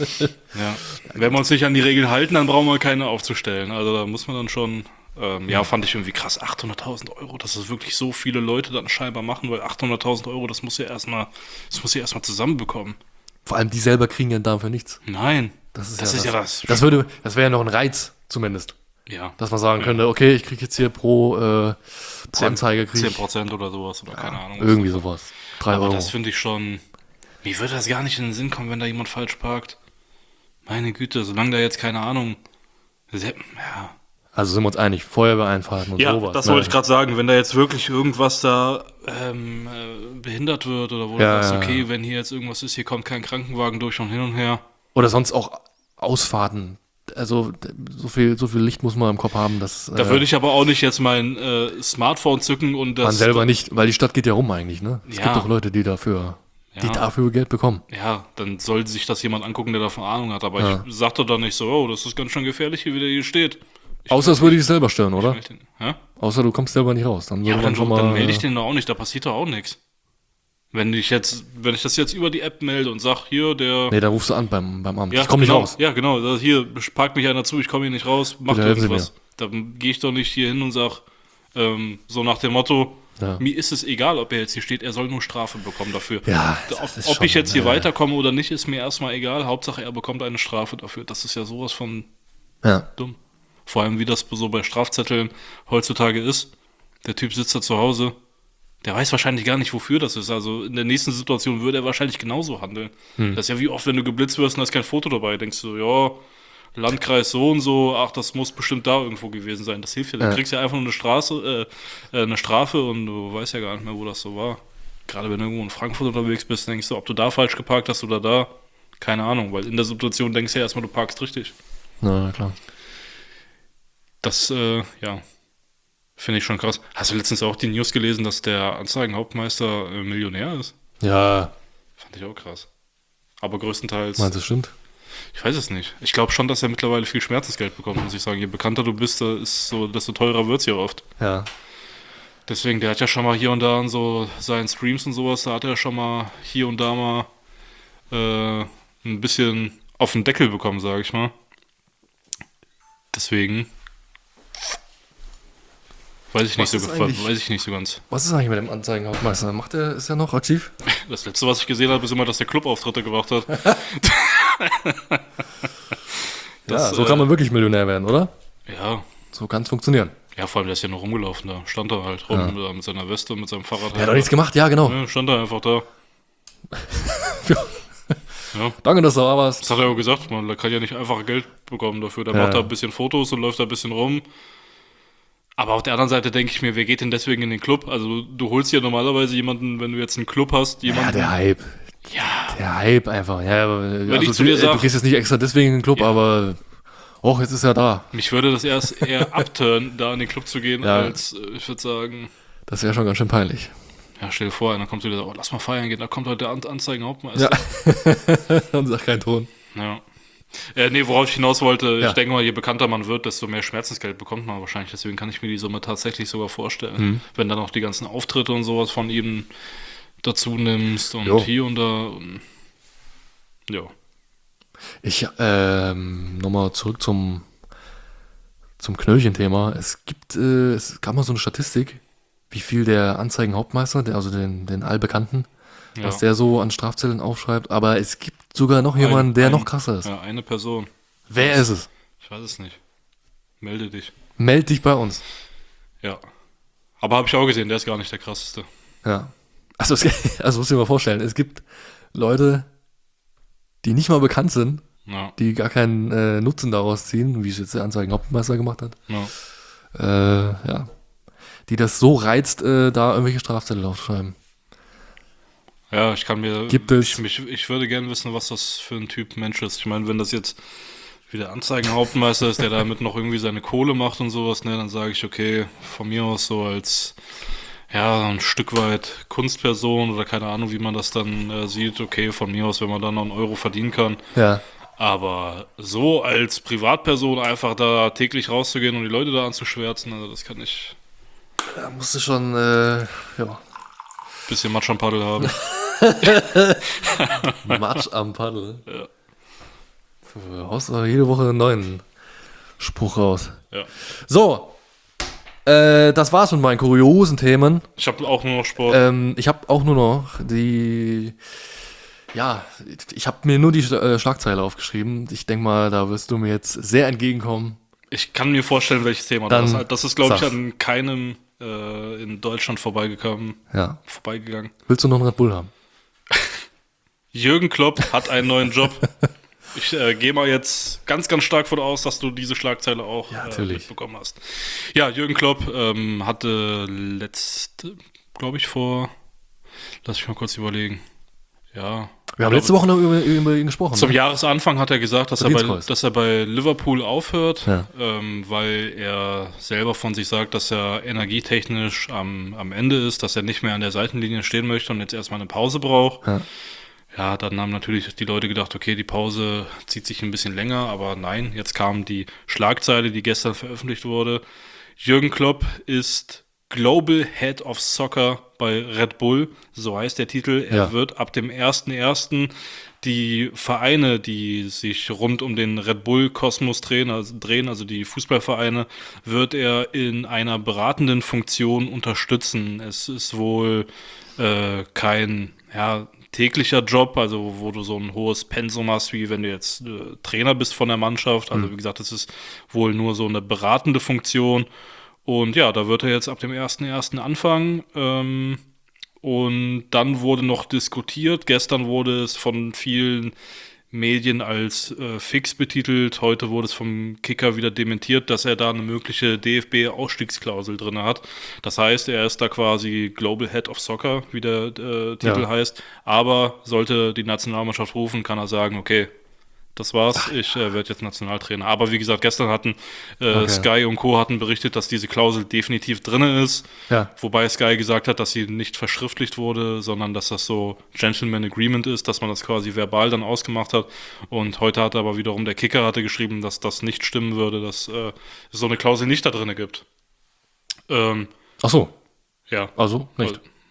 Ja. Wenn wir uns nicht an die Regeln halten, dann brauchen wir keine aufzustellen. Also da muss man dann schon. Ähm, ja, fand ich irgendwie krass. achthunderttausend Euro, dass das wirklich so viele Leute dann scheinbar machen, weil achthunderttausend Euro, das muss ja erstmal, das muss ja erstmal zusammenbekommen. Vor allem die selber kriegen ja dafür nichts. Nein. Das ist, Das ja, ist das, ja das- Das würde, das wäre ja noch ein Reiz, zumindest. Ja. Dass man sagen könnte, okay, ich kriege jetzt hier pro, äh, pro Anzeige krieg zehn ich Prozent oder sowas oder keine Ahnung. irgendwie sowas. Drei Aber Euro. das finde ich schon. Mir würde das gar nicht in den Sinn kommen, wenn da jemand falsch parkt. Meine Güte, solange da jetzt keine Ahnung. Ja, Also sind wir uns einig, Feuerwehreinfahrten und ja sowas. das ne? wollte ich gerade sagen. Wenn da jetzt wirklich irgendwas da ähm, äh, behindert wird oder wo Ja, du sagst, ja, okay, ja. wenn hier jetzt irgendwas ist, hier kommt kein Krankenwagen durch und hin und her. Oder sonst auch Ausfahrten. Also d- so viel, so viel Licht muss man im Kopf haben, dass Da äh, würde ich aber auch nicht jetzt mein äh, Smartphone zücken und das. man selber nicht, weil die Stadt geht ja rum eigentlich, ne? Es Ja. gibt doch Leute, die dafür, die Ja. dafür Geld bekommen. Ja, dann soll sich das jemand angucken, der davon Ahnung hat. Aber Ja. ich sag doch dann nicht so, oh, das ist ganz schön gefährlich, wie der hier steht. Ich Außer es würde dich selber stören, oder? melde den- Hä? Außer du kommst selber nicht raus. Dann Ja, würde aber man dann, schon mal. dann melde ich äh, den doch auch nicht, da passiert doch auch nichts. Wenn ich jetzt, wenn ich das jetzt über die App melde und sag, hier, der. Nee, da rufst du an beim, beim Amt. ja, ich komme nicht genau, raus. Ja, genau. Da, hier, parkt mich einer zu, ich komme hier nicht raus, macht Bitte helfen Sie irgendwas. Dann gehe ich doch nicht hier hin und sag, ähm, so nach dem Motto, Ja. mir ist es egal, ob er jetzt hier steht, er soll nur Strafe bekommen dafür. Ja, Ob, das ist ob schon, ich jetzt hier äh, weiterkomme oder nicht, ist mir erstmal egal. Hauptsache, er bekommt eine Strafe dafür. Das ist ja sowas von Ja. dumm. Vor allem, wie das so bei Strafzetteln heutzutage ist. Der Typ sitzt da zu Hause, der weiß wahrscheinlich gar nicht, wofür das ist. Also in der nächsten Situation würde er wahrscheinlich genauso handeln. Hm. Das ist ja wie oft, wenn du geblitzt wirst und da ist kein Foto dabei, denkst du, ja, Landkreis so und so, ach, das muss bestimmt da irgendwo gewesen sein. Das hilft ja. Du Ja. kriegst ja einfach nur eine Straße, äh, äh, eine Strafe und du weißt ja gar nicht mehr, wo das so war. Gerade wenn du irgendwo in Frankfurt unterwegs bist, denkst du, ob du da falsch geparkt hast oder da. Keine Ahnung, weil in der Situation denkst du ja erstmal, du parkst richtig. Na klar. Das, äh, ja, finde ich schon krass. Hast du letztens auch die News gelesen, dass der Anzeigenhauptmeister äh, Millionär ist? Ja, Fand ich auch krass. Aber größtenteils, meinst du, stimmt? ich weiß es nicht. Ich glaube schon, dass er mittlerweile viel Schmerzensgeld bekommt, muss ich sagen. Je bekannter du bist, da ist so, desto teurer wird es ja oft. Ja. Deswegen, der hat ja schon mal hier und da in so seinen Streams und sowas, da hat er schon mal hier und da mal äh, ein bisschen auf den Deckel bekommen, sage ich mal. Deswegen weiß ich, nicht Was so, ist eigentlich- weiß ich nicht so ganz. Was ist eigentlich mit dem Anzeigenhauptmeister? Macht der, ist er noch aktiv? Das letzte, was ich gesehen habe, ist immer, dass der Clubauftritte gemacht hat. Das, ja, so äh, kann man wirklich Millionär werden, oder? Ja, So kann es funktionieren. ja, vor allem, der ist ja noch rumgelaufen da. Stand da halt rum da mit seiner Weste und mit seinem Fahrrad. Der hat doch nichts gemacht, ja, genau. Ja, stand da einfach da. Ja. Danke, dass du da warst. Das hat er ja gesagt, man kann ja nicht einfach Geld bekommen dafür. Der Ja. macht da ein bisschen Fotos und läuft da ein bisschen rum. Aber auf der anderen Seite denke ich mir, wer geht denn deswegen in den Club? Also du holst ja normalerweise jemanden, wenn du jetzt einen Club hast, Ja, jemanden... der Hype. Ja, Der Hype einfach. Ja, aber, also, ich zu dir du, sag- du gehst jetzt nicht extra deswegen in den Club, Ja. aber och, jetzt ist er da. mich würde das erst eher abturnen, da in den Club zu gehen, Ja. als, äh, ich würde sagen... Das wäre schon ganz schön peinlich. Ja, stell dir vor, einer kommt wieder so, oh, lass mal feiern gehen, da kommt heute der An Anzeigenhauptmeister. Ja. Und sag keinen Ton. Ja. Äh, nee, worauf ich hinaus wollte, Ja. ich denke mal, je bekannter man wird, desto mehr Schmerzensgeld bekommt man wahrscheinlich. Deswegen kann ich mir die Summe tatsächlich sogar vorstellen. Mhm. Wenn dann auch die ganzen Auftritte und sowas von ihm dazu nimmst und Jo. hier und da. Und, ja. Ich, ähm, nochmal zurück zum, zum Knöllchen-Thema. Es gibt, äh, es gab mal so eine Statistik, wie viel der Anzeigenhauptmeister, der, also den, den Allbekannten, Ja. was der so an Strafzetteln aufschreibt. Aber es gibt sogar noch jemanden, der ein, noch krasser ist. Ja, eine Person. Wer ist es? Ich weiß es nicht. Melde dich. Meld dich bei uns. Ja. Aber habe ich auch gesehen, der ist gar nicht der krasseste. Ja. Also, es, also musst du dir mal vorstellen, es gibt Leute, die nicht mal bekannt sind, Ja. die gar keinen äh, Nutzen daraus ziehen, wie es jetzt der Anzeigenhauptmeister gemacht hat. Ja. Äh, ja. Die das so reizt, äh, da irgendwelche Strafzettel aufschreiben. Ja, ich kann mir. Gibt es- Ich, mich, ich würde gerne wissen, was das für ein Typ Mensch ist. Ich meine, wenn das jetzt wie der Anzeigenhauptmeister ist, der damit noch irgendwie seine Kohle macht und sowas, ne, dann sage ich, okay, von mir aus so als ja, ein Stück weit Kunstperson oder keine Ahnung, wie man das dann äh, sieht, okay, von mir aus, wenn man dann noch einen Euro verdienen kann. Ja. Aber so als Privatperson einfach da täglich rauszugehen und die Leute da anzuschwärzen, also das kann ich Da musst du schon, äh, ja, ein bisschen Matsch am Paddel haben. Matsch am Paddel. Ja. Du haust aber jede Woche einen neuen Spruch raus. Ja. So, äh, das war's mit meinen kuriosen Themen. Ich habe auch nur noch Sport. Ähm, ich habe auch nur noch die, ja, ich habe mir nur die äh, Schlagzeile aufgeschrieben. Ich denke mal, da wirst du mir jetzt sehr entgegenkommen. Ich kann mir vorstellen, welches Thema Dann das ist. Das ist, glaube ich, sag. an keinem äh, in Deutschland vorbeigekommen, Ja. vorbeigegangen. Willst du noch einen Red Bull haben? Jürgen Klopp hat einen neuen Job. Ich äh, gehe mal jetzt ganz, ganz stark von aus, dass du diese Schlagzeile auch Ja, äh, natürlich. mitbekommen hast. Ja, Jürgen Klopp ähm, hatte letzte, glaube ich, vor, lass mich mal kurz überlegen. Ja. Wir haben glaube, letzte Woche noch über, über ihn gesprochen. Zum ne? Jahresanfang hat er gesagt, dass er, bei, Verdienstkreuz. dass er bei Liverpool aufhört, Ja. ähm, weil er selber von sich sagt, dass er energietechnisch am, am Ende ist, dass er nicht mehr an der Seitenlinie stehen möchte und jetzt erstmal eine Pause braucht. Ja. Ja, dann haben natürlich die Leute gedacht, okay, die Pause zieht sich ein bisschen länger, aber nein, jetzt kam die Schlagzeile, die gestern veröffentlicht wurde. Jürgen Klopp ist Global Head of Soccer bei Red Bull, so heißt der Titel. Er Ja. wird ab dem ersten ersten die Vereine, die sich rund um den Red Bull-Kosmos drehen, also, drehen, also die Fußballvereine, wird er in einer beratenden Funktion unterstützen. Es ist wohl äh, kein, ja, täglicher Job, also wo du so ein hohes Pensum hast, wie wenn du jetzt äh, Trainer bist von der Mannschaft. Also wie gesagt, es ist wohl nur so eine beratende Funktion. Und ja, da wird er jetzt ab dem ersten ersten anfangen. Ähm, und dann wurde noch diskutiert. Gestern wurde es von vielen Medien als äh, fix betitelt. Heute wurde es vom Kicker wieder dementiert, dass er da eine mögliche D F B-Ausstiegsklausel drin hat. Das heißt, er ist da quasi Global Head of Soccer, wie der äh, Titel Ja. heißt. Aber sollte die Nationalmannschaft rufen, kann er sagen, okay, das war's, ich äh, werde jetzt Nationaltrainer. Aber wie gesagt, gestern hatten äh, Okay. Sky und Co. hatten berichtet, dass diese Klausel definitiv drin ist. Ja. Wobei Sky gesagt hat, dass sie nicht verschriftlicht wurde, sondern dass das so Gentleman Agreement ist, dass man das quasi verbal dann ausgemacht hat. Und heute hat aber wiederum der Kicker hatte geschrieben, dass das nicht stimmen würde, dass äh, es so eine Klausel nicht da drin gibt. Ähm, Ach so, ja. also nicht.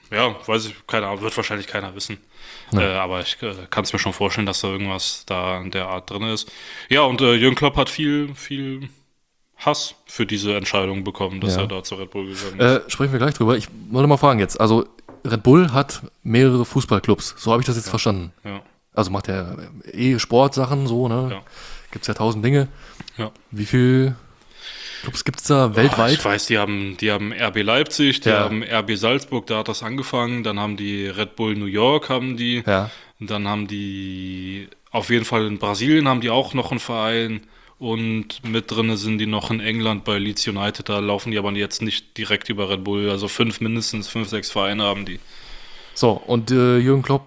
Ja, weiß ich, keine Ahnung, wird wahrscheinlich keiner wissen. Ja. Äh, aber ich äh, kann es mir schon vorstellen, dass da irgendwas da in der Art drin ist. Ja, und äh, Jürgen Klopp hat viel, viel Hass für diese Entscheidung bekommen, dass Ja. er da zu Red Bull gegangen ist. Äh, sprechen wir gleich drüber. Ich wollte mal fragen jetzt. Also, Red Bull hat mehrere Fußballclubs. So habe ich das jetzt verstanden. Ja, Also macht er eh Sportsachen so, ne? ja, Gibt's ja tausend Dinge. ja. Wie viel Clubs gibt's da Ah, weltweit? ich weiß, die haben, die haben R B Leipzig, die Ja. haben R B Salzburg, da hat das angefangen. Dann haben die Red Bull New York, haben die. Ja. Und dann haben die, auf jeden Fall in Brasilien haben die auch noch einen Verein. Und mit drinne sind die noch in England bei Leeds United. Da laufen die aber jetzt nicht direkt über Red Bull. Also fünf mindestens, fünf, sechs Vereine haben die. So, und äh, Jürgen Klopp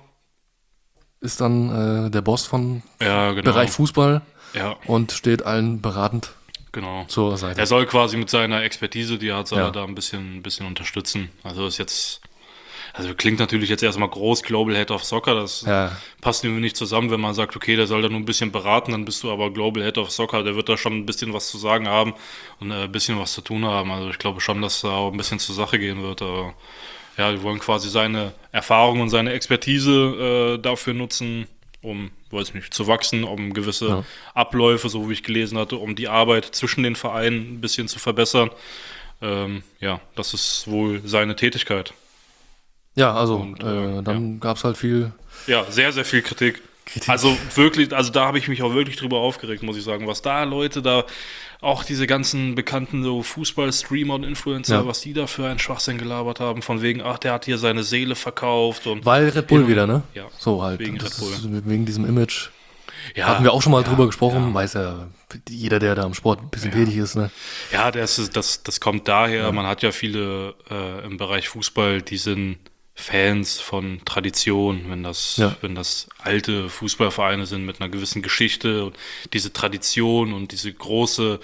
ist dann äh, der Boss von Ja, genau. Bereich Fußball Ja, und steht allen beratend genau. zur Seite. Er soll quasi mit seiner Expertise, die er hat, soll Ja. er da ein bisschen, ein bisschen unterstützen. Also ist jetzt, also klingt natürlich jetzt erstmal groß, Global Head of Soccer, das Ja. passt irgendwie nicht zusammen, wenn man sagt, okay, der soll da nur ein bisschen beraten, dann bist du aber Global Head of Soccer, der wird da schon ein bisschen was zu sagen haben und äh, ein bisschen was zu tun haben. Also ich glaube schon, dass da auch ein bisschen zur Sache gehen wird. Aber ja, die wollen quasi seine Erfahrung und seine Expertise äh, dafür nutzen, um, weiß nicht, zu wachsen, um gewisse Ja. Abläufe, so wie ich gelesen hatte, um die Arbeit zwischen den Vereinen ein bisschen zu verbessern. Ähm, ja, das ist wohl seine Tätigkeit. Ja, also Und, äh, äh, dann gab's halt viel. Ja, sehr, sehr viel Kritik. Kritik. Also wirklich, also da habe ich mich auch wirklich drüber aufgeregt, muss ich sagen, was da Leute da, auch diese ganzen bekannten so Fußball-Streamer und Influencer, Ja. was die da für einen Schwachsinn gelabert haben, von wegen, ach, der hat hier seine Seele verkauft und Weil Red Bull Hin und- wieder, ne? Ja, So halt. wegen das Red Bull. Ist wegen diesem Image. ja, Hatten wir auch schon mal ja, drüber gesprochen. Ja. Weiß ja jeder, der da im Sport ein bisschen tätig ist, ne? Ja, das, ist, das, das kommt daher, man hat ja viele äh, im Bereich Fußball, die sind Fans von Tradition, wenn das, Ja. wenn das alte Fußballvereine sind mit einer gewissen Geschichte und diese Tradition und diese große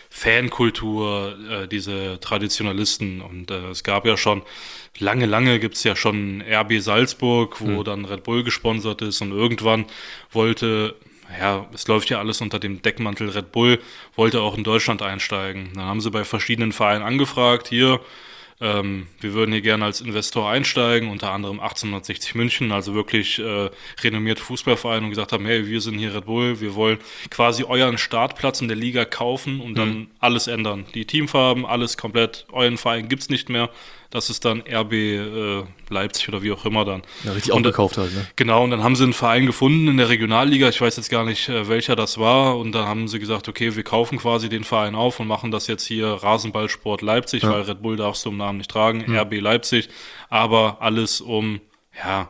Fankultur, äh, diese Traditionalisten. Und äh, es gab ja schon, lange, lange gibt es ja schon R B Salzburg, wo dann Red Bull gesponsert ist und irgendwann wollte, ja, es läuft ja alles unter dem Deckmantel Red Bull, wollte auch in Deutschland einsteigen. Dann haben sie bei verschiedenen Vereinen angefragt, hier, ähm, wir würden hier gerne als Investor einsteigen, unter anderem achtzehnhundertsechzig München, also wirklich äh, renommierte Fußballvereine und gesagt haben, hey, wir sind hier Red Bull, wir wollen quasi euren Startplatz in der Liga kaufen und dann alles ändern. Die Teamfarben, alles komplett, euren Verein gibt's nicht mehr. Das ist dann R B äh, Leipzig oder wie auch immer dann. Ja, richtig Und, aufgekauft halt, ne? Genau, und dann haben sie einen Verein gefunden in der Regionalliga, ich weiß jetzt gar nicht, äh, welcher das war, und dann haben sie gesagt, okay, wir kaufen quasi den Verein auf und machen das jetzt hier Rasenballsport Leipzig, weil Red Bull darfst du im Namen nicht tragen, R B Leipzig, aber alles um, ja,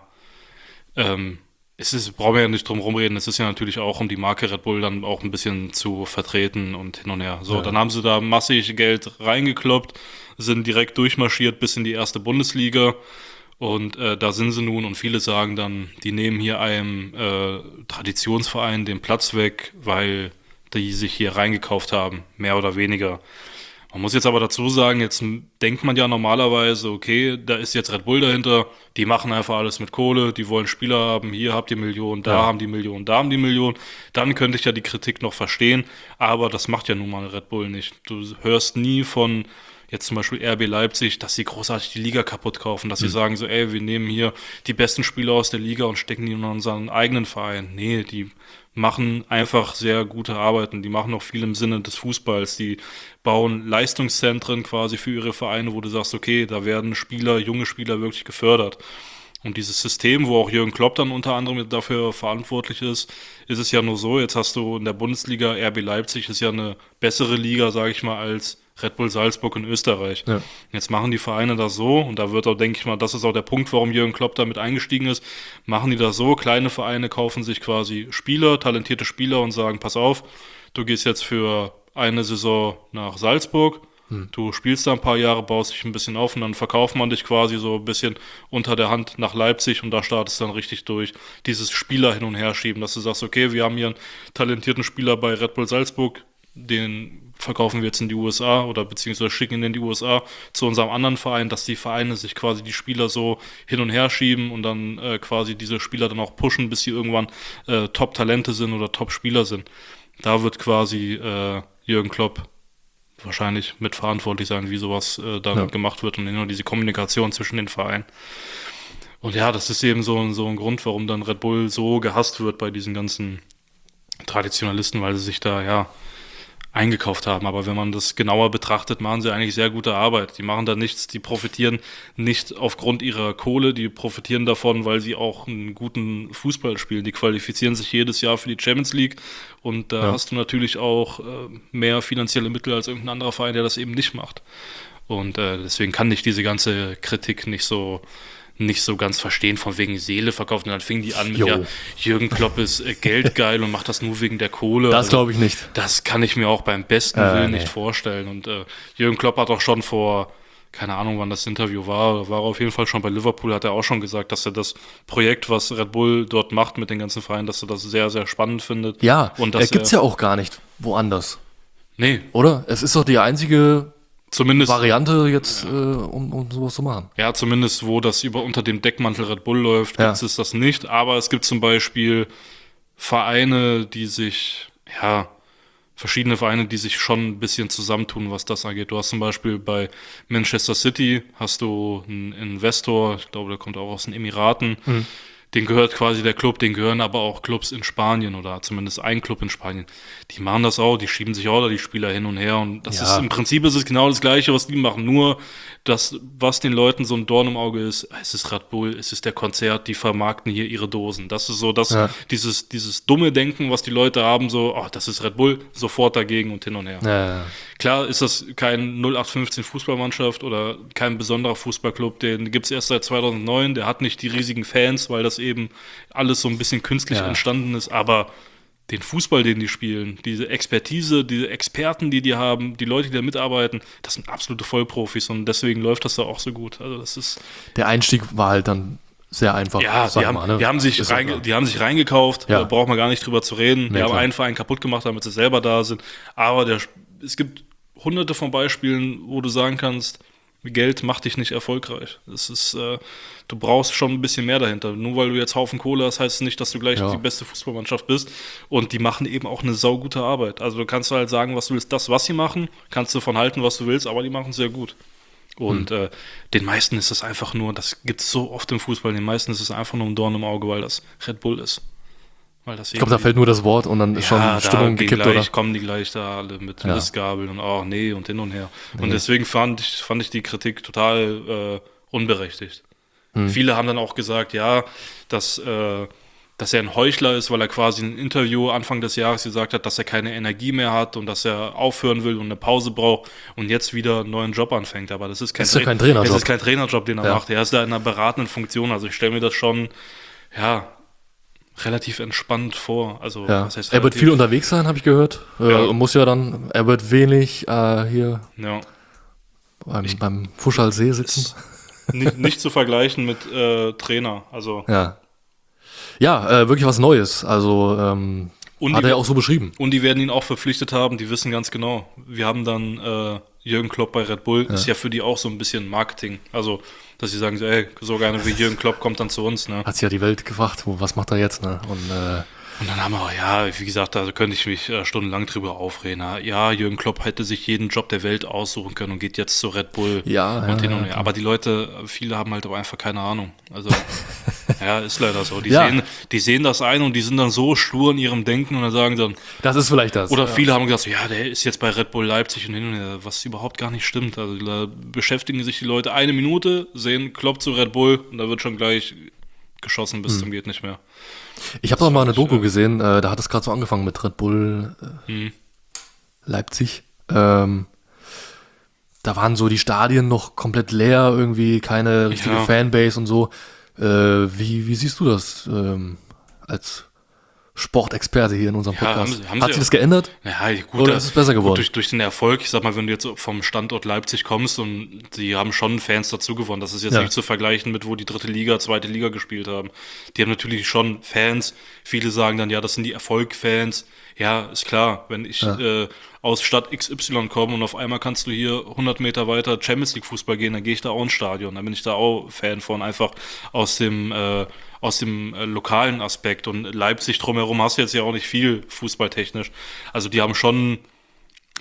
ähm, es ist, brauchen wir ja nicht drum rumreden, es ist ja natürlich auch, um die Marke Red Bull dann auch ein bisschen zu vertreten und hin und her. So, dann haben sie da massig Geld reingekloppt, sind direkt durchmarschiert bis in die erste Bundesliga. Und äh, da sind sie nun und viele sagen dann, die nehmen hier einem äh, Traditionsverein den Platz weg, weil die sich hier reingekauft haben, mehr oder weniger. Man muss jetzt aber dazu sagen, jetzt denkt man ja normalerweise, okay, da ist jetzt Red Bull dahinter, die machen einfach alles mit Kohle, die wollen Spieler haben, hier habt ihr Millionen, da Ja. haben die Millionen, da haben die Millionen. Dann könnte ich ja die Kritik noch verstehen, aber das macht ja nun mal Red Bull nicht. Du hörst nie von jetzt zum Beispiel R B Leipzig, dass sie großartig die Liga kaputt kaufen, dass sie sagen so, ey, wir nehmen hier die besten Spieler aus der Liga und stecken die in unseren eigenen Verein. Nee, die machen einfach sehr gute Arbeiten, die machen auch viel im Sinne des Fußballs, die bauen Leistungszentren quasi für ihre Vereine, wo du sagst, okay, da werden Spieler, junge Spieler wirklich gefördert. Und dieses System, wo auch Jürgen Klopp dann unter anderem dafür verantwortlich ist, ist es ja nur so, jetzt hast du in der Bundesliga, R B Leipzig ist ja eine bessere Liga, sage ich mal, als Red Bull Salzburg in Österreich. Ja. Jetzt machen die Vereine das so, und da wird auch, denke ich mal, das ist auch der Punkt, warum Jürgen Klopp damit eingestiegen ist, machen die das so, kleine Vereine kaufen sich quasi Spieler, talentierte Spieler und sagen, pass auf, du gehst jetzt für eine Saison nach Salzburg, du spielst da ein paar Jahre, baust dich ein bisschen auf und dann verkauft man dich quasi so ein bisschen unter der Hand nach Leipzig und da startest du dann richtig durch. Dieses Spieler hin und her schieben, dass du sagst, okay, wir haben hier einen talentierten Spieler bei Red Bull Salzburg, den verkaufen wir jetzt in die U S A oder beziehungsweise schicken ihn in die U S A zu unserem anderen Verein, dass die Vereine sich quasi die Spieler so hin und her schieben und dann äh, quasi diese Spieler dann auch pushen, bis sie irgendwann äh, Top-Talente sind oder Top-Spieler sind. Da wird quasi äh, Jürgen Klopp wahrscheinlich mitverantwortlich sein, wie sowas äh, damit Ja. gemacht wird und immer diese Kommunikation zwischen den Vereinen. Und ja, das ist eben so, so ein Grund, warum dann Red Bull so gehasst wird bei diesen ganzen Traditionalisten, weil sie sich da ja eingekauft haben. Aber wenn man das genauer betrachtet, machen sie eigentlich sehr gute Arbeit. Die machen da nichts, die profitieren nicht aufgrund ihrer Kohle, die profitieren davon, weil sie auch einen guten Fußball spielen. Die qualifizieren sich jedes Jahr für die Champions League und da Ja. hast du natürlich auch äh, mehr finanzielle Mittel als irgendein anderer Verein, der das eben nicht macht. Und äh, deswegen kann ich diese ganze Kritik nicht so nicht so ganz verstehen, von wegen Seele verkauft. Und dann fingen die an mit, Jo. ja, Jürgen Klopp ist äh, geldgeil und macht das nur wegen der Kohle. Das Also, glaube ich nicht. das kann ich mir auch beim besten Äh, Willen nee. nicht vorstellen. Und äh, Jürgen Klopp hat auch schon vor, keine Ahnung, wann das Interview war, war er auf jeden Fall schon bei Liverpool, hat er auch schon gesagt, dass er das Projekt, was Red Bull dort macht mit den ganzen Vereinen, dass er das sehr, sehr spannend findet. Ja, und er dass gibt es ja auch gar nicht woanders, Nee, oder? Es ist doch die einzige zumindest, Variante jetzt, äh, um, um sowas zu machen. ja, zumindest wo das über unter dem Deckmantel Red Bull läuft, Ja. gibt es das nicht. Aber es gibt zum Beispiel Vereine, die sich, ja, verschiedene Vereine, die sich schon ein bisschen zusammentun, was das angeht. Du hast zum Beispiel bei Manchester City hast du einen Investor, ich glaube, der kommt auch aus den Emiraten, Mhm. den gehört quasi der Club, den gehören aber auch Clubs in Spanien oder zumindest ein Club in Spanien. Die machen das auch, die schieben sich auch da die Spieler hin und her und das Ja. ist im Prinzip ist es genau das Gleiche, was die machen, nur das, was den Leuten so ein Dorn im Auge ist, es ist Red Bull, es ist der Konzert, die vermarkten hier ihre Dosen. Das ist so das, Ja. dieses, dieses dumme Denken, was die Leute haben, so, oh, das ist Red Bull, sofort dagegen und hin und her. Ja, ja. Klar ist das kein null acht fünfzehn Fußballmannschaft oder kein besonderer Fußballclub, den gibt es erst seit zweitausendneun, der hat nicht die riesigen Fans, weil das eben alles so ein bisschen künstlich Ja. entstanden ist, aber den Fußball, den die spielen, diese Expertise, diese Experten, die die haben, die Leute, die da mitarbeiten, das sind absolute Vollprofis und deswegen läuft das da auch so gut. Also das ist, Der Einstieg war halt dann sehr einfach. ja, sag die haben, mal, ne? die, haben sich Ist ja reinge- klar. die haben sich reingekauft, Ja. da braucht man gar nicht drüber zu reden. Nee, die haben klar. einen Verein kaputt gemacht, damit sie selber da sind. Aber der, es gibt hunderte von Beispielen, wo du sagen kannst, Geld macht dich nicht erfolgreich. Das ist, äh, du brauchst schon ein bisschen mehr dahinter. Nur weil du jetzt Haufen Kohle hast, heißt es nicht, dass du gleich Ja. die beste Fußballmannschaft bist. Und die machen eben auch eine saugute Arbeit. Also du kannst halt sagen, was du willst. Das, was sie machen, kannst du von halten, was du willst, aber die machen es sehr gut. Und Hm. äh, den meisten ist das einfach nur, das gibt es so oft im Fußball, den meisten ist es einfach nur ein Dorn im Auge, weil das Red Bull ist. Weil das Ich glaube, da fällt nur das Wort und dann ist schon ja, Stimmung da gehen gekippt, gleich, oder? kommen die gleich da alle mit Ja. Mistgabeln und oh nee und hin und her. Und deswegen fand ich, fand ich die Kritik total äh, unberechtigt. Hm. Viele haben dann auch gesagt, ja, dass, äh, dass er ein Heuchler ist, weil er quasi in einem Interview Anfang des Jahres gesagt hat, dass er keine Energie mehr hat und dass er aufhören will und eine Pause braucht und jetzt wieder einen neuen Job anfängt. Aber das ist kein, Das ist ja Tra- kein Trainerjob. Das ist kein Trainerjob, den er Ja. macht. Er ist da in einer beratenden Funktion. Also ich stelle mir das schon, ja, relativ entspannt vor. Also, Ja. was heißt Er wird relativ? viel unterwegs sein, habe ich gehört. Äh, Ja. Muss ja dann, er wird wenig äh, hier Ja. beim, beim Fuschalsee sitzen. Nicht, nicht zu vergleichen mit äh, Trainer. Also Ja. Ja, äh, wirklich was Neues. Also ähm, Und hat die- er auch so beschrieben. und die werden ihn auch verpflichtet haben. Die wissen ganz genau. Wir haben dann äh, Jürgen Klopp bei Red Bull. Ist ja für die auch so ein bisschen Marketing. Also dass sie sagen, so, ey, so gerne wie Jürgen Klopp kommt dann zu uns. Ne? Hat sich ja die Welt gefragt, wo, was macht er jetzt? Ne? Und äh, Und dann haben wir, ja, wie gesagt, da könnte ich mich äh, stundenlang drüber aufreden. Ja, Jürgen Klopp hätte sich jeden Job der Welt aussuchen können und geht jetzt zu Red Bull Ja, und ja, hin und ja, her. Aber die Leute, viele haben halt aber einfach keine Ahnung. Also, ja, ist leider so. Die, Ja. sehen, die sehen das ein und die sind dann so stur in ihrem Denken und dann sagen dann, das ist vielleicht das. oder ja. viele haben gesagt, ja, der ist jetzt bei Red Bull Leipzig und hin und her, was überhaupt gar nicht stimmt. Also da beschäftigen sich die Leute eine Minute, sehen Klopp zu Red Bull und da wird schon gleich geschossen Hm. bis zum geht nicht mehr. Ich habe doch mal eine fand ich, Doku äh, gesehen, äh, da hat es gerade so angefangen mit Red Bull äh, Hm. Leipzig. Ähm, da waren so die Stadien noch komplett leer, irgendwie keine richtige Ja. Fanbase und so. Äh, wie, wie siehst du das ähm, als Sportexperte hier in unserem Ja, Podcast? haben sie- haben hat sie sich ja. das geändert? Ja, gut, Oder da- ist es besser geworden? Gut, durch, durch den Erfolg, ich sag mal, wenn du jetzt vom Standort Leipzig kommst und die haben schon Fans dazu gewonnen, das ist jetzt Ja. nicht zu vergleichen mit, wo die dritte Liga, zweite Liga gespielt haben. Die haben natürlich schon Fans. Viele sagen dann, ja, das sind die Erfolg-Fans. Ja, ist klar, wenn ich äh, aus Stadt X Y komme und auf einmal kannst du hier hundert Meter weiter Champions League Fußball gehen, dann gehe ich da auch ins Stadion. Dann bin ich da auch Fan von, einfach aus dem äh, aus dem äh, lokalen Aspekt. Und Leipzig drumherum hast du jetzt ja auch nicht viel fußballtechnisch. Also die haben schon,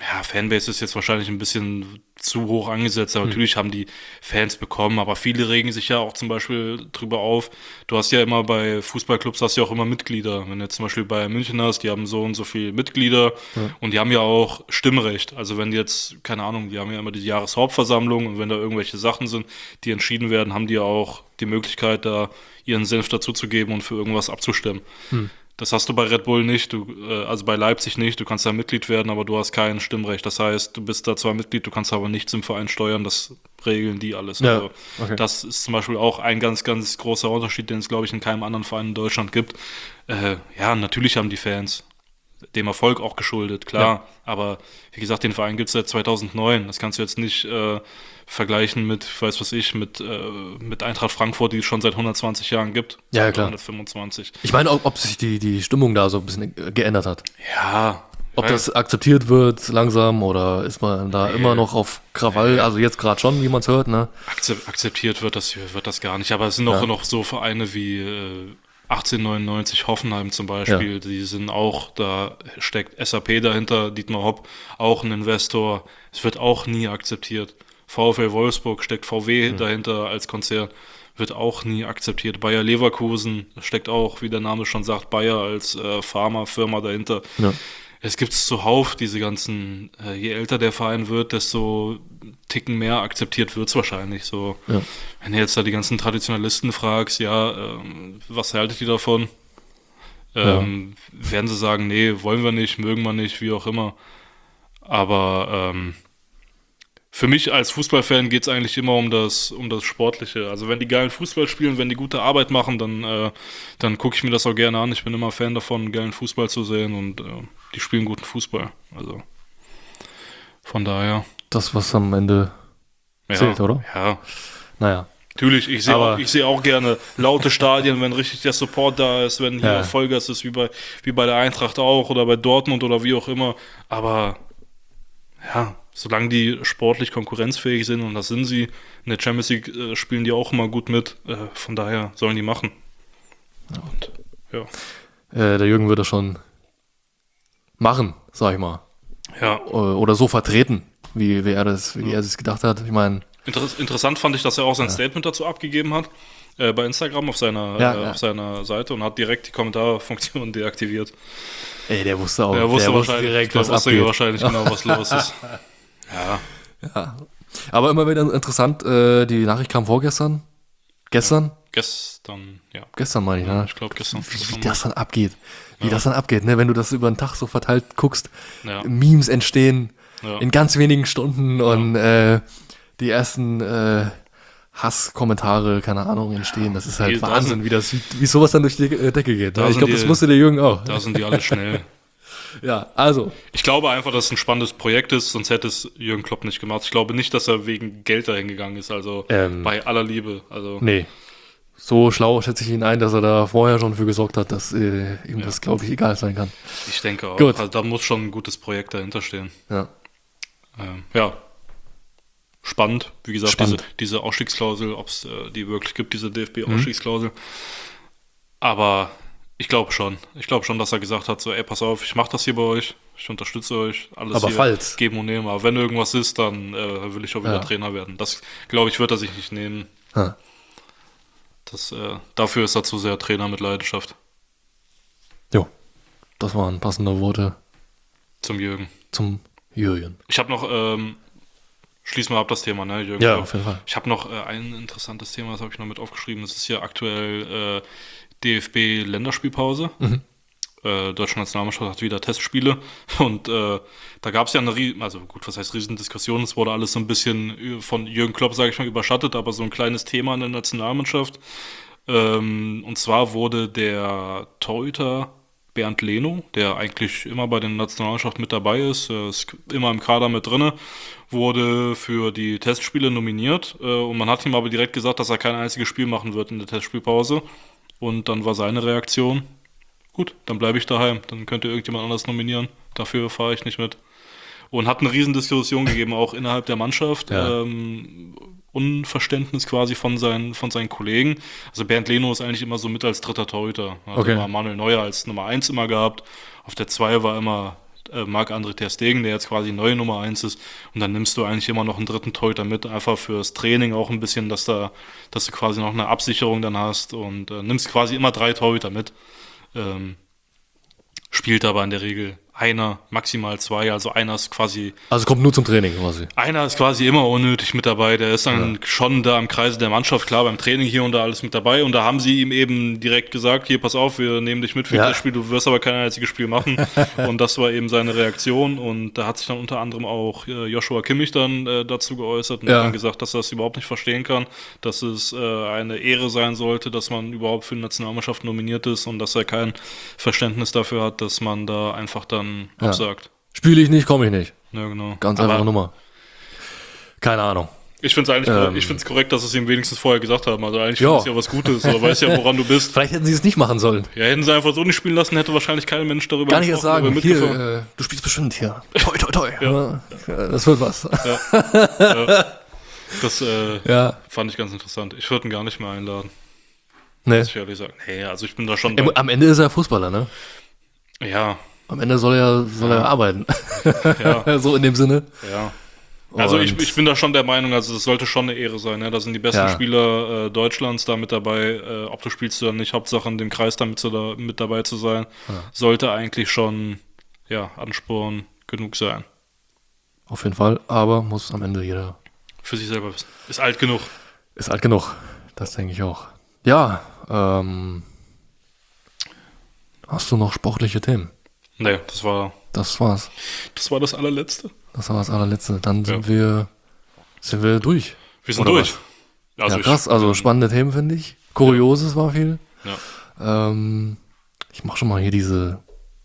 Ja, Fanbase ist jetzt wahrscheinlich ein bisschen zu hoch angesetzt, aber Hm. natürlich haben die Fans bekommen, aber viele regen sich ja auch zum Beispiel drüber auf. Du hast ja immer bei Fußballclubs hast ja auch immer Mitglieder. Wenn du jetzt zum Beispiel bei München hast, die haben so und so viele Mitglieder und die haben ja auch Stimmrecht. Also wenn die jetzt, keine Ahnung, die haben ja immer die Jahreshauptversammlung und wenn da irgendwelche Sachen sind, die entschieden werden, haben die ja auch die Möglichkeit, da ihren Senf dazuzugeben und für irgendwas abzustimmen. Das hast du bei Red Bull nicht, du, äh, also bei Leipzig nicht, du kannst da Mitglied werden, aber du hast kein Stimmrecht. Das heißt, du bist da zwar Mitglied, du kannst aber nichts im Verein steuern, das regeln die alles. Ja, Also okay. das ist zum Beispiel auch ein ganz, ganz großer Unterschied, den es, glaube ich, in keinem anderen Verein in Deutschland gibt. Äh, ja, natürlich haben die Fans dem Erfolg auch geschuldet, klar. Aber wie gesagt, den Verein gibt es seit zweitausendneun. Das kannst du jetzt nicht äh, vergleichen mit, ich weiß was ich, mit, äh, mit Eintracht Frankfurt, die es schon seit hundertzwanzig Jahren gibt. Ja, ja, klar. hundertfünfundzwanzig. Ich meine, ob, ob sich die, die Stimmung da so ein bisschen äh, geändert hat. Ja. Ob weil- das akzeptiert wird langsam oder ist man da immer noch auf Krawall? Also jetzt gerade schon, wie man es hört, ne? Akzep- akzeptiert wird das, wird das gar nicht. Aber es sind auch Ja. noch so Vereine wie äh, achtzehnhundertneunundneunzig Hoffenheim zum Beispiel. Ja. Die sind auch, da steckt S A P dahinter, Dietmar Hopp, auch ein Investor. Es wird auch nie akzeptiert. VfL Wolfsburg steckt V W dahinter als Konzern. Wird auch nie akzeptiert. Bayer Leverkusen steckt auch, wie der Name schon sagt, Bayer als äh, Pharmafirma dahinter. Ja. Es gibt es zuhauf, diese ganzen, äh, je älter der Verein wird, desto Ticken mehr akzeptiert wird es wahrscheinlich so. Ja. Wenn du jetzt da die ganzen Traditionalisten fragst, ja, ähm, was haltet ihr davon? Ähm, werden sie sagen, nee, wollen wir nicht, mögen wir nicht, wie auch immer. Aber ähm, für mich als Fußballfan geht es eigentlich immer um das, um das Sportliche. Also wenn die geilen Fußball spielen, wenn die gute Arbeit machen, dann, äh, dann gucke ich mir das auch gerne an. Ich bin immer Fan davon, geilen Fußball zu sehen und äh, die spielen guten Fußball. Also von daher. Das, was am Ende Ja, zählt, oder? Ja, Naja. natürlich. Ich sehe Aber- auch, ich sehe auch gerne laute Stadien, wenn richtig der Support da ist, wenn hier Ja. Vollgas ist, wie bei, wie bei der Eintracht auch oder bei Dortmund oder wie auch immer. Aber ja, solange die sportlich konkurrenzfähig sind, und das sind sie, in der Champions League äh, spielen die auch immer gut mit. Äh, von daher sollen die machen. Und, ja. Äh, der Jürgen würde das schon machen, sag ich mal. Ja. Äh, Oder so vertreten, wie, wie er das, wie er sich gedacht hat. Ich meine, Inter interessant fand ich, dass er auch sein Statement dazu abgegeben hat, äh, bei Instagram auf seiner, Ja, äh, ja. auf seiner Seite und hat direkt die Kommentarfunktion deaktiviert. ey, der wusste auch. Er wusste der wahrscheinlich, direkt, der was wusste abgeht. wahrscheinlich genau, was los ist. Ja, Ja. Aber immer wieder interessant, äh, die Nachricht kam vorgestern. Gestern? gestern, ja. Gestern meine ich, ne? Ich glaube gestern. Wie, wie das dann abgeht. Wie das dann abgeht, ne? Wenn du das über den Tag so verteilt guckst, Ja. Memes entstehen Ja. in ganz wenigen Stunden und äh, die ersten äh, Hasskommentare, keine Ahnung, entstehen. Das ist halt Die- da Wahnsinn, sind- wie, das, wie, wie sowas dann durch die äh, Decke geht. Da Ne? Ich sind glaube, das die- wusste der Jürgen auch. Da sind die alle schnell. Ja, also. Ich glaube einfach, dass es ein spannendes Projekt ist, sonst hätte es Jürgen Klopp nicht gemacht. Ich glaube nicht, dass er wegen Geld dahin gegangen ist, also Ähm. bei aller Liebe. Also Nee. So schlau schätze ich ihn ein, dass er da vorher schon für gesorgt hat, dass äh, ihm das, glaube ich, egal sein kann. ich denke auch. Gut. Also, da muss schon ein gutes Projekt dahinter stehen. Ja. Ähm, ja. Spannend, wie gesagt, Spannend. diese, diese Ausstiegsklausel, ob es äh, die wirklich gibt, diese D F B-Ausstiegsklausel. Aber ich glaube schon. Ich glaube schon, dass er gesagt hat, so, ey, pass auf, ich mache das hier bei euch, ich unterstütze euch, alles Aber hier falls. geben und nehmen. Aber wenn irgendwas ist, dann äh, will ich auch wieder Ja. Trainer werden. Das, glaube ich, wird er sich nicht nehmen. Ha. Das, äh, dafür ist er zu sehr Trainer mit Leidenschaft. Jo. Das waren passende Worte Zum Jürgen. zum Jürgen. Ich habe noch, ähm, schließ mal ab das Thema, ne, Jürgen? Ja, auf jeden Fall. Ich habe noch äh, ein interessantes Thema, das habe ich noch mit aufgeschrieben. Das ist ja aktuell äh, D F B-Länderspielpause. Mhm. Äh, Deutsche Nationalmannschaft hat wieder Testspiele und äh, da gab es ja eine, Rie- also gut, was heißt Riesendiskussion, es wurde alles so ein bisschen ü- von Jürgen Klopp, sage ich mal, überschattet, aber so ein kleines Thema in der Nationalmannschaft. Ähm, und zwar wurde der Torhüter Bernd Leno, der eigentlich immer bei der Nationalmannschaft mit dabei ist, äh, ist immer im Kader mit drinne, wurde für die Testspiele nominiert äh, und man hat ihm aber direkt gesagt, dass er kein einziges Spiel machen wird in der Testspielpause. Und dann war seine Reaktion, gut, dann bleibe ich daheim, dann könnte irgendjemand anders nominieren, dafür fahre ich nicht mit. Und hat eine Riesendiskussion gegeben, auch innerhalb der Mannschaft. Ja. Ähm, Unverständnis quasi von seinen, von seinen Kollegen. Also Bernd Leno ist eigentlich immer so mit als dritter Torhüter. Hat Okay. immer Manuel Neuer als Nummer eins immer gehabt. Auf der zwei war immer äh, Marc-André ter Stegen, der jetzt quasi neue Nummer eins ist. Und dann nimmst du eigentlich immer noch einen dritten Torhüter mit, einfach fürs Training auch ein bisschen, dass da, dass du quasi noch eine Absicherung dann hast und äh, nimmst quasi immer drei Torhüter mit. Ähm, spielt aber in der Regel einer, maximal zwei, also einer ist quasi Also kommt nur zum Training quasi. einer ist quasi immer unnötig mit dabei, der ist dann ja. schon da im Kreise der Mannschaft, klar, beim Training hier und da alles mit dabei und da haben sie ihm eben direkt gesagt, hier, pass auf, wir nehmen dich mit für ja. das Spiel, du wirst aber kein einziges Spiel machen und das war eben seine Reaktion und da hat sich dann unter anderem auch äh, Joshua Kimmich dann äh, dazu geäußert und ja. hat dann gesagt, dass er das überhaupt nicht verstehen kann, dass es äh, eine Ehre sein sollte, dass man überhaupt für die Nationalmannschaft nominiert ist und dass er kein Verständnis dafür hat, dass man da einfach dann ja. absagt. Spiele ich nicht, komme ich nicht. Ja, genau. Ganz aber einfache Nummer. Keine Ahnung. Ich finde es eigentlich Ähm. ich find's korrekt, dass sie es ihm wenigstens vorher gesagt haben. Also eigentlich Ja. finde ich ja was Gutes, aber weiß ja, woran du bist. Vielleicht hätten sie es nicht machen sollen. Ja, hätten sie einfach so nicht spielen lassen, hätte wahrscheinlich kein Mensch darüber Gar nicht erst gesprochen, sagen, aber hier, mitgefahren. äh, du spielst bestimmt hier. Toi, toi, toi. Ja. Ja, das wird was. Ja. Das äh, Ja. fand ich ganz interessant. Ich würde ihn gar nicht mehr einladen. Nee. Muss ich ehrlich sagen. Nee, also ich bin da schon Am- bei. Am Ende ist er Fußballer, ne? Ja, Am Ende soll er, soll er arbeiten. ja, So in dem Sinne. ja. Also ich, Und- ich bin da schon der Meinung, also es sollte schon eine Ehre sein. Ja? Da sind die besten Ja. Spieler äh, Deutschlands da mit dabei. Äh, ob du spielst oder nicht, Hauptsache in dem Kreis damit zu, da, mit dabei zu sein, sollte eigentlich schon ja, Ansporn genug sein. Auf jeden Fall, aber muss am Ende jeder. Für sich selber wissen. Ist alt genug. Ist alt genug. Das denke ich auch. Ja, ähm. Hast du noch sportliche Themen? Nee, das war Das war's. das war das allerletzte. Das war das allerletzte. Dann sind Ja. wir sind wir durch. Wir sind Oder durch. was? Also ja, krass. Also spannende Themen, finde ich. Kurioses war viel. Ja. Ähm, ich mach schon mal hier diese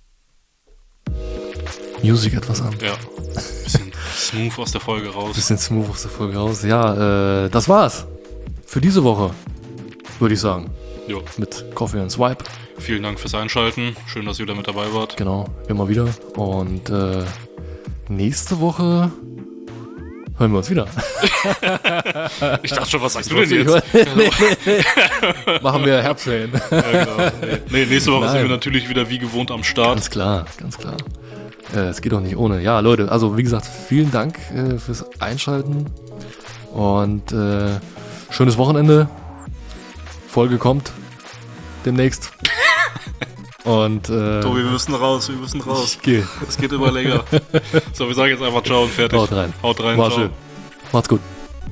Musik etwas an. Ja. Bisschen smooth aus der Folge raus. Bisschen smooth aus der Folge raus. Ja, äh, das war's. Für diese Woche, würde ich sagen. Jo. Mit Coffee and Swipe. Vielen Dank fürs Einschalten. Schön, dass ihr wieder mit dabei wart. Genau, immer wieder. Und äh, nächste Woche hören wir uns wieder. Ich dachte schon, was sagst du denn jetzt? nee, nee, nee. Machen wir Herbstferien. Ja, genau. Nee, nee, nächste Woche Nein. sind wir natürlich wieder wie gewohnt am Start. Ganz klar, ganz klar. Äh, Es geht doch nicht ohne. Ja, Leute, also wie gesagt, vielen Dank äh, fürs Einschalten. Und äh, schönes Wochenende. Folge kommt demnächst. Und äh, Tobi, wir müssen raus, wir müssen raus. ich gehe. Es geht immer länger. So, wir sagen jetzt einfach ciao und fertig. Haut rein. Haut rein, War ciao. schön. Macht's gut.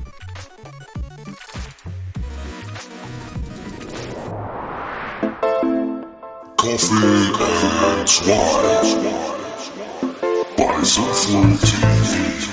Coffee and Swipe by Soulful T V.